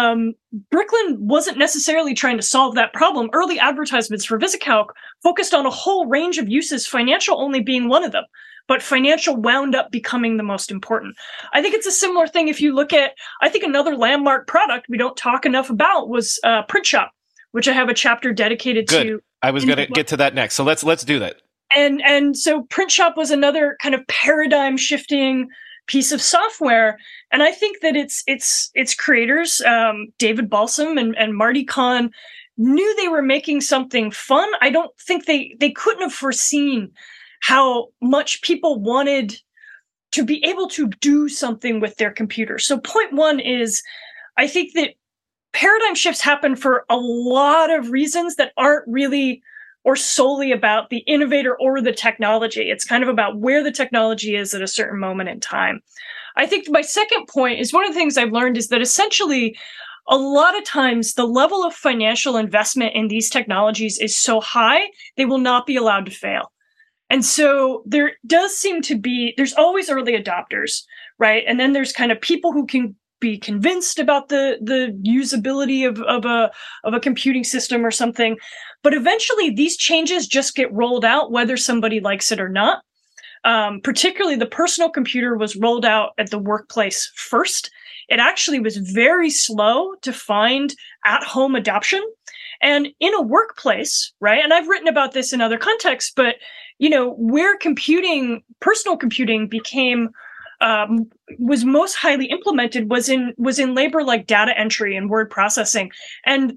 Bricklin wasn't necessarily trying to solve that problem. Early advertisements for VisiCalc focused on a whole range of uses, financial only being one of them. But financial wound up becoming the most important. I think it's a similar thing if you look at, I think another landmark product we don't talk enough about was PrintShop, which I have a chapter dedicated to. I was going to get to that next. So let's do that. And so PrintShop was another kind of paradigm shifting piece of software. And I think that its creators, David Balsam and Marty Kahn, knew they were making something fun. I don't think they couldn't have foreseen how much people wanted to be able to do something with their computer. So point one is, I think that paradigm shifts happen for a lot of reasons that aren't really or solely about the innovator or the technology. It's kind of about where the technology is at a certain moment in time. I think my second point is, one of the things I've learned is that essentially a lot of times the level of financial investment in these technologies is so high, they will not be allowed to fail. And so there does seem to be, there's always early adopters, right? And then there's kind of people who can be convinced about the usability of a computing system or something. But eventually these changes just get rolled out, whether somebody likes it or not. Particularly the personal computer was rolled out at the workplace first. It actually was very slow to find at-home adoption. And in a workplace, right? And I've written about this in other contexts, but where personal computing became was most highly implemented was in labor like data entry and word processing, and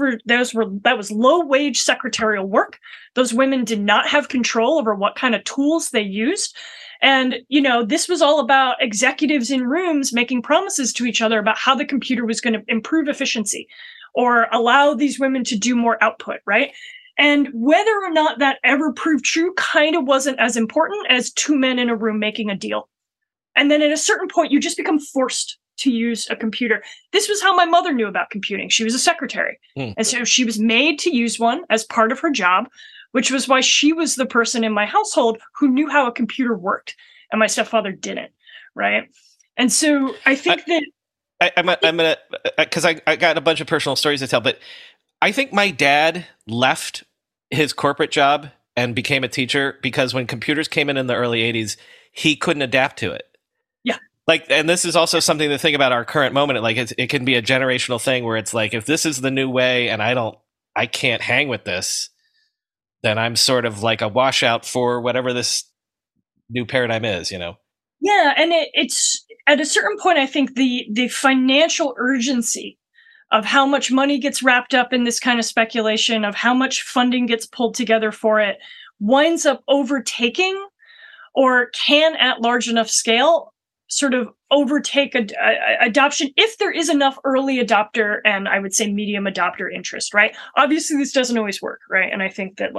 that was low wage secretarial work. Those women did not have control over what kind of tools they used. And, this was all about executives in rooms making promises to each other about how the computer was going to improve efficiency or allow these women to do more output, right? And whether or not that ever proved true kind of wasn't as important as two men in a room making a deal. And then at a certain point, you just become forced to use a computer. This was how my mother knew about computing. She was a secretary. And so she was made to use one as part of her job, which was why she was the person in my household who knew how a computer worked. And my stepfather didn't, right? And so I think I'm gonna, because I got a bunch of personal stories to tell, but I think my dad left his corporate job and became a teacher because when computers came in the early 80s, he couldn't adapt to it. Yeah. And this is also something to think about our current moment. Like it can be a generational thing where it's like, if this is the new way and I can't hang with this, then I'm sort of like a washout for whatever this new paradigm is, Yeah. And it's at a certain point, I think the financial urgency of how much money gets wrapped up in this kind of speculation, of how much funding gets pulled together for it, winds up overtaking, or can at large enough scale sort of overtake adoption if there is enough early adopter and I would say medium adopter interest, right? Obviously, this doesn't always work, right? And I think that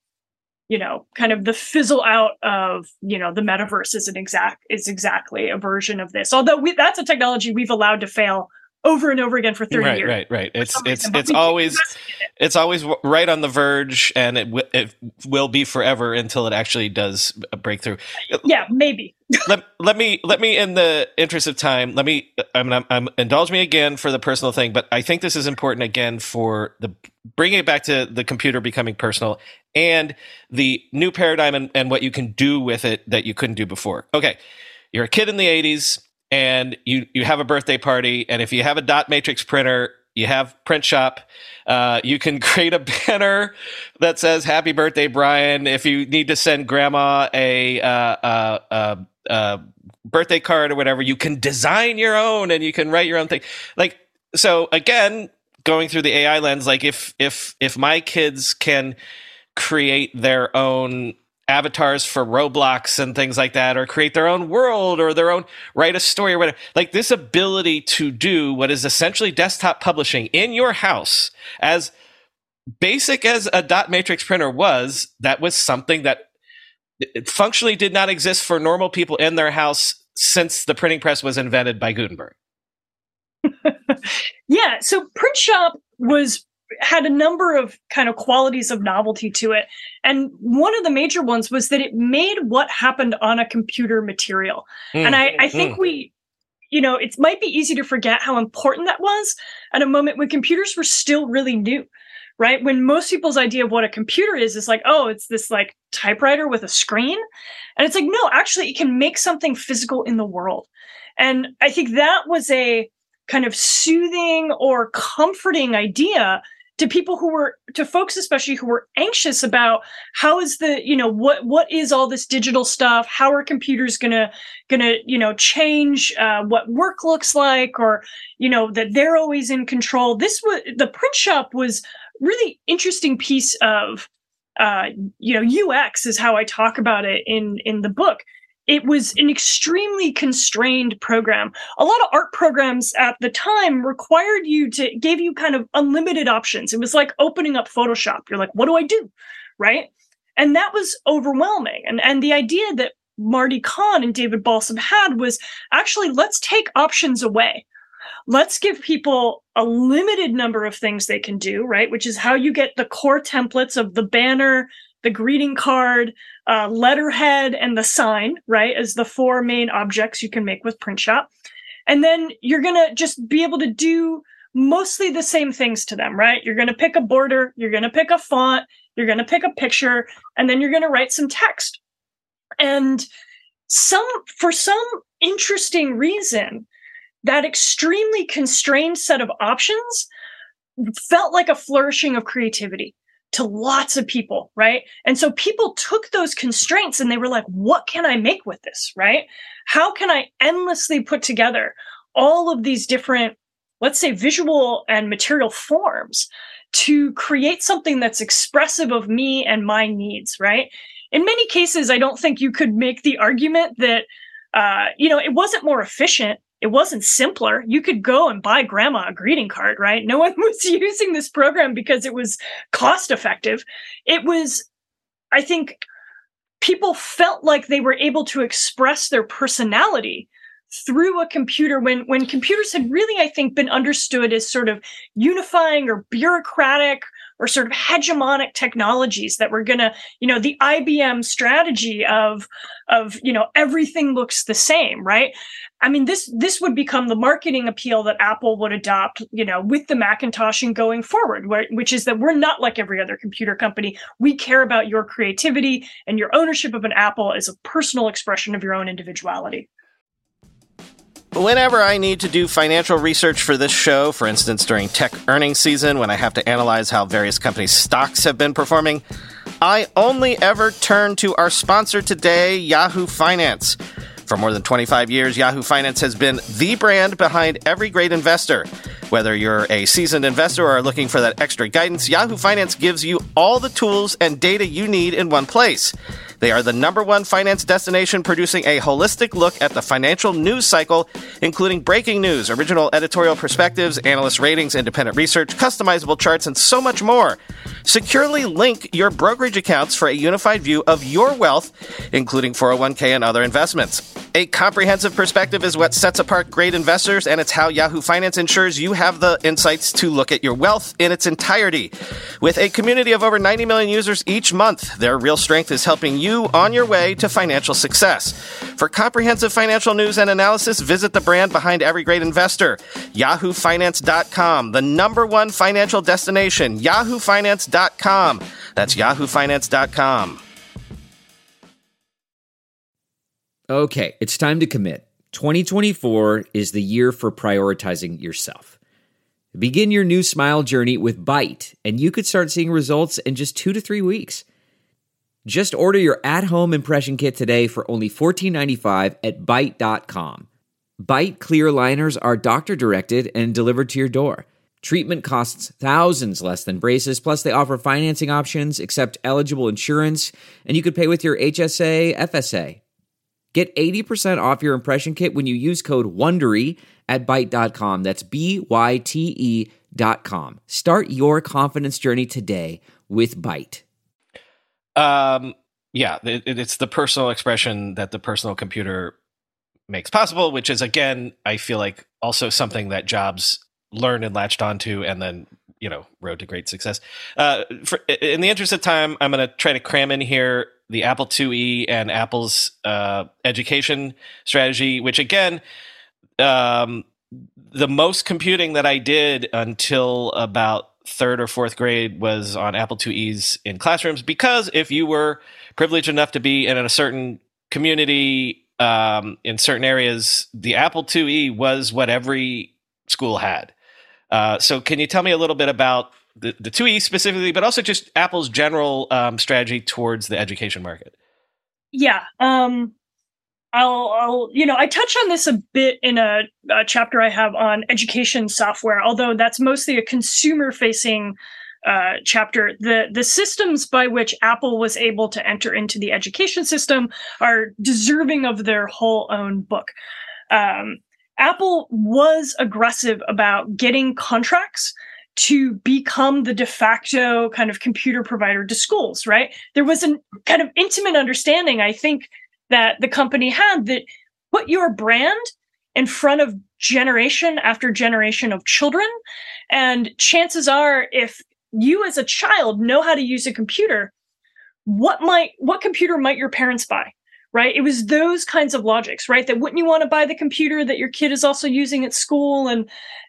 kind of the fizzle out of, the metaverse is exactly a version of this. Although that's a technology we've allowed to fail over and over again for 30 years. Right. It's always right on the verge, and it will be forever until it actually does break through. Yeah, maybe. let me, in the interest of time, I'm indulge me again for the personal thing, but I think this is important again for bringing it back to the computer becoming personal and the new paradigm and what you can do with it that you couldn't do before. Okay, you're a kid in the 80s. And you have a birthday party, and if you have a dot matrix printer, you have PrintShop, you can create a banner that says "Happy Birthday, Brian." If you need to send grandma a birthday card or whatever, you can design your own and you can write your own thing. Like, so again, going through the AI lens, like if my kids can create their own avatars for Roblox and things like that, or create their own world or their own, write a story or whatever. Like this ability to do what is essentially desktop publishing in your house, as basic as a dot matrix printer was, that was something that functionally did not exist for normal people in their house since the printing press was invented by Gutenberg. Yeah, so Print Shop had a number of kind of qualities of novelty to it. And one of the major ones was that it made what happened on a computer material. And I think it might be easy to forget how important that was at a moment when computers were still really new, right? When most people's idea of what a computer is like, oh, it's this like typewriter with a screen. And it's like, no, actually it can make something physical in the world. And I think that was a kind of soothing or comforting idea to folks especially who were anxious about how is what is all this digital stuff? How are computers gonna change what work looks like, or that they're always in control. The Print Shop was really interesting piece of UX is how I talk about it in the book. It was an extremely constrained program. A lot of art programs at the time gave you kind of unlimited options. It was like opening up Photoshop. You're like, what do I do? Right? And that was overwhelming. And the idea that Marty Kahn and David Balsam had was actually, let's take options away. Let's give people a limited number of things they can do, right? Which is how you get the core templates of the banner, the greeting card, letterhead, and the sign, right, as the four main objects you can make with Print Shop. And then you're going to just be able to do mostly the same things to them, right? You're going to pick a border, you're going to pick a font, you're going to pick a picture, and then you're going to write some text. And for some interesting reason, that extremely constrained set of options felt like a flourishing of creativity to lots of people, right? And so people took those constraints and they were like, what can I make with this, right? How can I endlessly put together all of these different, let's say, visual and material forms to create something that's expressive of me and my needs, right? In many cases, I don't think you could make the argument that, it wasn't more efficient. It wasn't simpler. You could go and buy grandma a greeting card, right? No one was using this program because it was cost effective. It was, I think, people felt like they were able to express their personality through a computer when computers had really, I think, been understood as sort of unifying or bureaucratic or sort of hegemonic technologies that were going to, the IBM strategy of everything looks the same, right? I mean, this would become the marketing appeal that Apple would adopt, with the Macintosh and going forward, which is that we're not like every other computer company. We care about your creativity, and your ownership of an Apple is a personal expression of your own individuality. Whenever I need to do financial research for this show, for instance, during tech earnings season, when I have to analyze how various companies' stocks have been performing, I only ever turn to our sponsor today, Yahoo Finance. For more than 25 years, Yahoo Finance has been the brand behind every great investor. Whether you're a seasoned investor or are looking for that extra guidance, Yahoo Finance gives you all the tools and data you need in one place. They are the #1 finance destination, producing a holistic look at the financial news cycle, including breaking news, original editorial perspectives, analyst ratings, independent research, customizable charts, and so much more. Securely link your brokerage accounts for a unified view of your wealth, including 401k and other investments. A comprehensive perspective is what sets apart great investors, and it's how Yahoo Finance ensures you have the insights to look at your wealth in its entirety. With a community of over 90 million users each month, their real strength is helping you on your way to financial success. For comprehensive financial news and analysis, visit the brand behind every great investor, yahoofinance.com, the #1 financial destination, yahoofinance.com. That's yahoofinance.com. Okay, it's time to commit. 2024 is the year for prioritizing yourself. Begin your new smile journey with Byte, and you could start seeing results in just 2 to 3 weeks. Just order your at-home impression kit today for only $14.95 at Byte.com. Byte clear liners are doctor-directed and delivered to your door. Treatment costs thousands less than braces, plus they offer financing options, accept eligible insurance, and you could pay with your HSA, FSA. Get 80% off your impression kit when you use code WONDERY at Byte.com. That's BYTE.com. Start your confidence journey today with Byte. It's the personal expression that the personal computer makes possible, which is, again, I feel like also something that Jobs learned and latched onto and then, rode to great success. In the interest of time, I'm going to try to cram in here the Apple IIe and Apple's education strategy, which, again, the most computing that I did until about third or fourth grade was on Apple IIes in classrooms, because if you were privileged enough to be in a certain community in certain areas, the Apple IIe was what every school had. So can you tell me a little bit about the IIe specifically, but also just Apple's general strategy towards the education market? Yeah. I touch on this a bit in a chapter I have on education software, although that's mostly a consumer-facing chapter. The systems by which Apple was able to enter into the education system are deserving of their whole own book. Apple was aggressive about getting contracts to become the de facto kind of computer provider to schools, right? There was a kind of intimate understanding, I think, that the company had, that put your brand in front of generation after generation of children. And chances are, if you as a child know how to use a computer, what computer might your parents buy? Right? It was those kinds of logics, right? That wouldn't you want to buy the computer that your kid is also using at school? And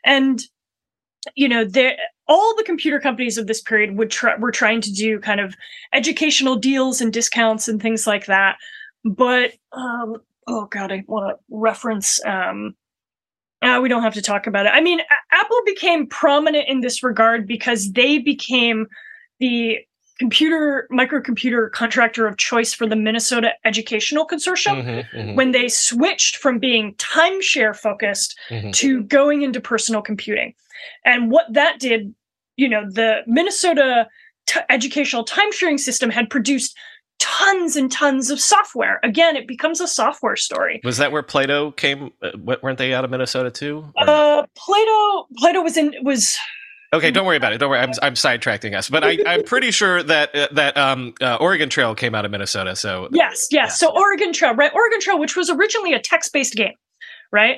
all the computer companies of this period were trying to do kind of educational deals and discounts and things like that. But, I want to reference, we don't have to talk about it. I mean, Apple became prominent in this regard because they became the microcomputer contractor of choice for the Minnesota Educational Consortium when they switched from being timeshare focused to going into personal computing. And what that did, the Minnesota educational timesharing system had produced tons and tons of software. Again, it becomes a software story. Was that where Plato came? Weren't they out of Minnesota too? Plato was. Okay, don't worry about it. Don't worry. I'm sidetracking us, but I'm pretty sure that Oregon Trail came out of Minnesota. So yes. Yeah. So Oregon Trail, right? Oregon Trail, which was originally a text-based game, right?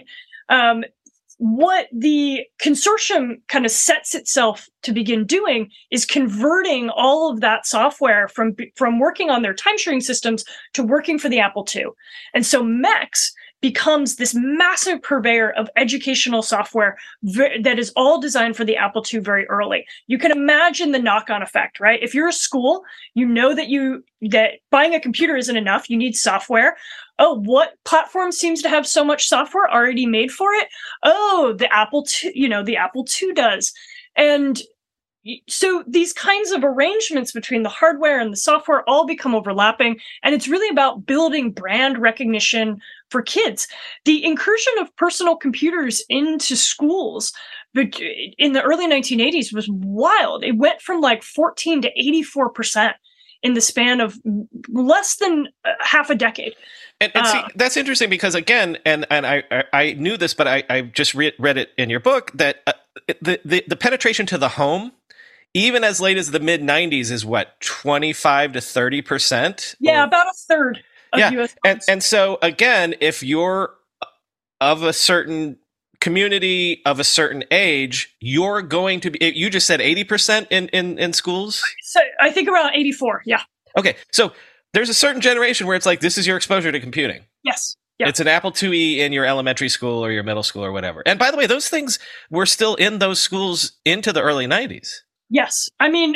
What the consortium kind of sets itself to begin doing is converting all of that software from working on their time-sharing systems to working for the Apple II. And so MEX becomes this massive purveyor of educational software that is all designed for the Apple II very early. You can imagine the knock-on effect, right? If you're a school, you know that buying a computer isn't enough. You need software. Oh, what platform seems to have so much software already made for it? Oh, the Apple II, the Apple II does. And so these kinds of arrangements between the hardware and the software all become overlapping. And it's really about building brand recognition for kids. The incursion of personal computers into schools in the early 1980s was wild. It went from like 14 to 84% in the span of less than half a decade. And see, that's interesting because, again, and I knew this, but I just read it in your book, that the penetration to the home, even as late as the mid 90s, is what, 25 to 30%? Yeah, about a third of U.S. homes. And so, again, if you're of a certain community, of a certain age, you're going to be, you just said 80% in schools? So I think around 84, yeah. Okay, so there's a certain generation where it's like, this is your exposure to computing. Yes. Yeah. It's an Apple IIe in your elementary school or your middle school or whatever. And by the way, those things were still in those schools into the early 90s. Yes. I mean,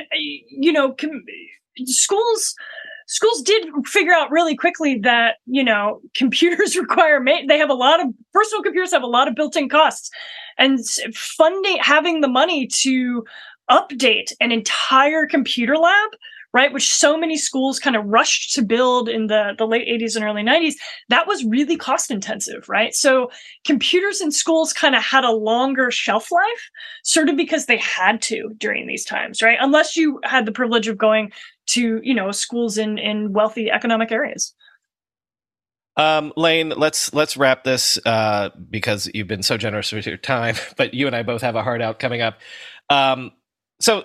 schools did figure out really quickly that, computers personal computers have a lot of built-in costs, and having the money to update an entire computer lab right? Which so many schools kind of rushed to build in the late 80s and early 90s. That was really cost intensive, right? So computers in schools kind of had a longer shelf life, sort of because they had to during these times, right? Unless you had the privilege of going to, schools in wealthy economic areas. Lane, let's wrap this because you've been so generous with your time, but you and I both have a hard out coming up. So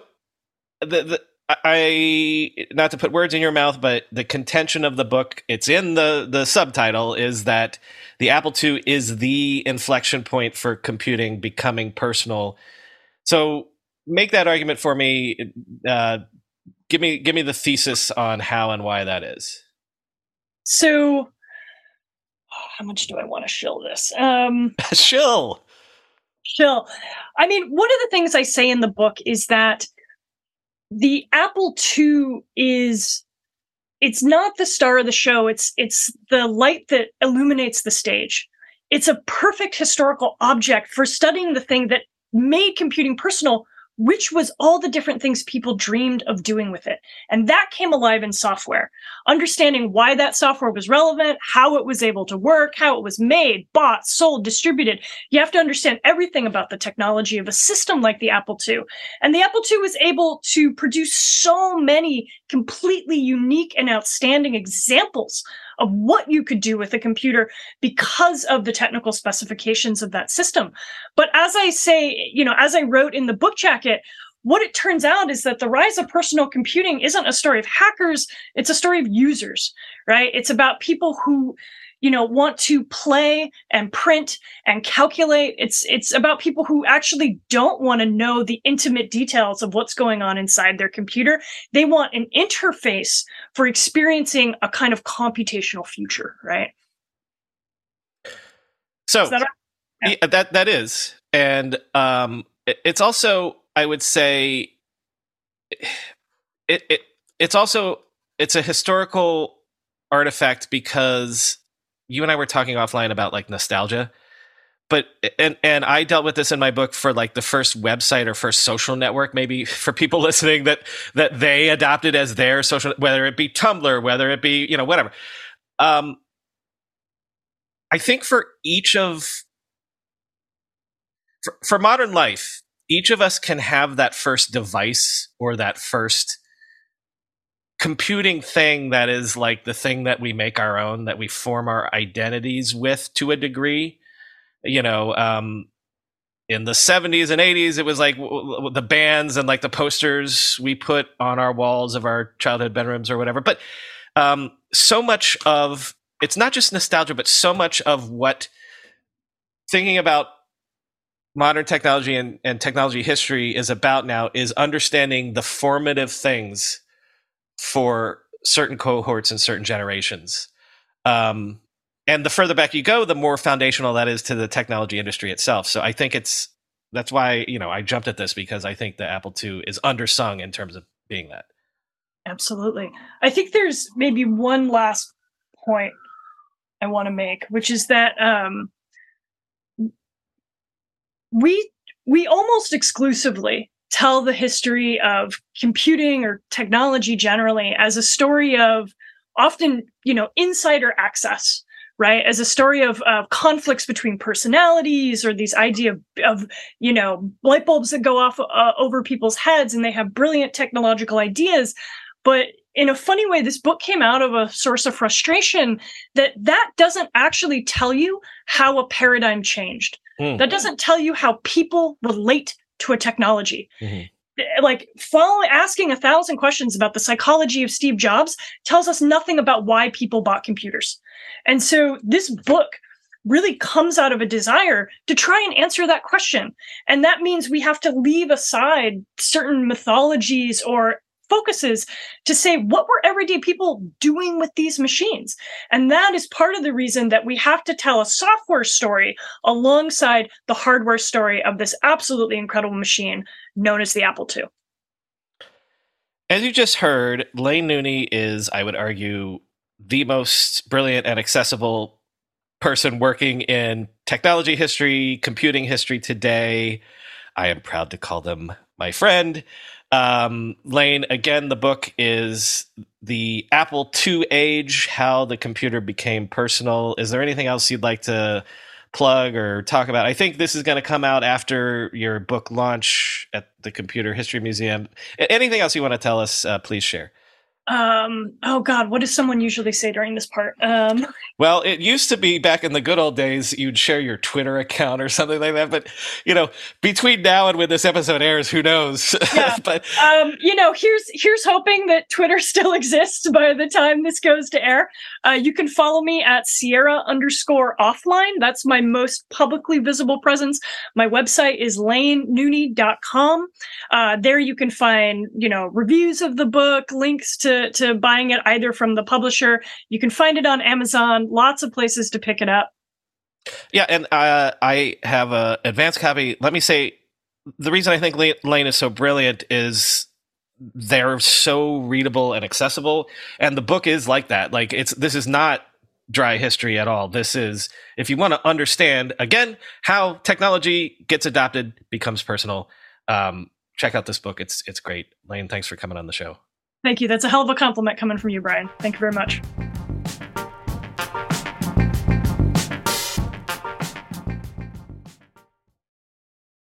I not to put words in your mouth, but the contention of the book, it's in the subtitle, is that the Apple II is the inflection point for computing becoming personal. So make that argument for me. Give me the thesis on how and why that is. So how much do I want to shill this? Shill. I mean, one of the things I say in the book is that the Apple II it's not the star of the show. It's the light that illuminates the stage. It's a perfect historical object for studying the thing that made computing personal, which was all the different things people dreamed of doing with it. And that came alive in software. Understanding why that software was relevant, how it was able to work, how it was made, bought, sold, distributed. You have to understand everything about the technology of a system like the Apple II. And the Apple II was able to produce so many completely unique and outstanding examples of what you could do with a computer because of the technical specifications of that system. But as I say, as I wrote in the book jacket, what it turns out is that the rise of personal computing isn't a story of hackers, it's a story of users, right? It's about people who, want to play and print and calculate. It's about people who actually don't want to know the intimate details of what's going on inside their computer. They want an interface for experiencing a kind of computational future, right? So that is, and it's also, I would say, it's a historical artifact because you and I were talking offline about like nostalgia, but and I dealt with this in my book for like the first website or first social network, maybe for people listening that they adopted as their social, whether it be Tumblr, whether it be whatever. I think for modern life, each of us can have that first device or that first computing thing that is like the thing that we make our own, that we form our identities with to a degree. In the 70s and 80s, it was like the bands and like the posters we put on our walls of our childhood bedrooms or whatever. But so much of it's not just nostalgia, but so much of what thinking about modern technology and technology history is about now is understanding the formative things for certain cohorts and certain generations. And the further back you go, the more foundational that is to the technology industry itself. So I think that's why, I jumped at this, because I think the Apple II is undersung in terms of being that. Absolutely. I think there's maybe one last point I want to make, which is that we almost exclusively tell the history of computing or technology generally as a story of often, insider access, right? As a story of conflicts between personalities, or these idea of light bulbs that go off over people's heads and they have brilliant technological ideas. But in a funny way, this book came out of a source of frustration that doesn't actually tell you how a paradigm changed. That doesn't tell you how people relate to a technology. Mm-hmm. Like asking 1,000 questions about the psychology of Steve Jobs tells us nothing about why people bought computers. And so this book really comes out of a desire to try and answer that question. And that means we have to leave aside certain mythologies or focuses to say, what were everyday people doing with these machines? And that is part of the reason that we have to tell a software story alongside the hardware story of this absolutely incredible machine known as the Apple II. As you just heard, Lane Nooney is, I would argue, the most brilliant and accessible person working in technology history, computing history today. I am proud to call them my friend. Lane, again, the book is The Apple II Age, How the Computer Became Personal. Is there anything else you'd like to plug or talk about? I think this is going to come out after your book launch at the Computer History Museum. Anything else you want to tell us, please share. Oh God, what does someone usually say during this part? Well, it used to be back in the good old days, you'd share your Twitter account or something like that. But, between now and when this episode airs, who knows? Yeah. But, here's hoping that Twitter still exists by the time this goes to air. You can follow me at Sierra_offline. That's my most publicly visible presence. My website is lanenooney.com. There you can find, reviews of the book, links to buying it either from the publisher. You can find it on Amazon, lots of places to pick it up. Yeah, and I have an advanced copy. Let me say, the reason I think Lane is so brilliant is they're so readable and accessible, and the book is like that. Like, this is not dry history at all. This is, if you want to understand, again, how technology gets adopted, becomes personal, check out this book. It's great. Lane, thanks for coming on the show. Thank you. That's a hell of a compliment coming from you, Brian. Thank you very much.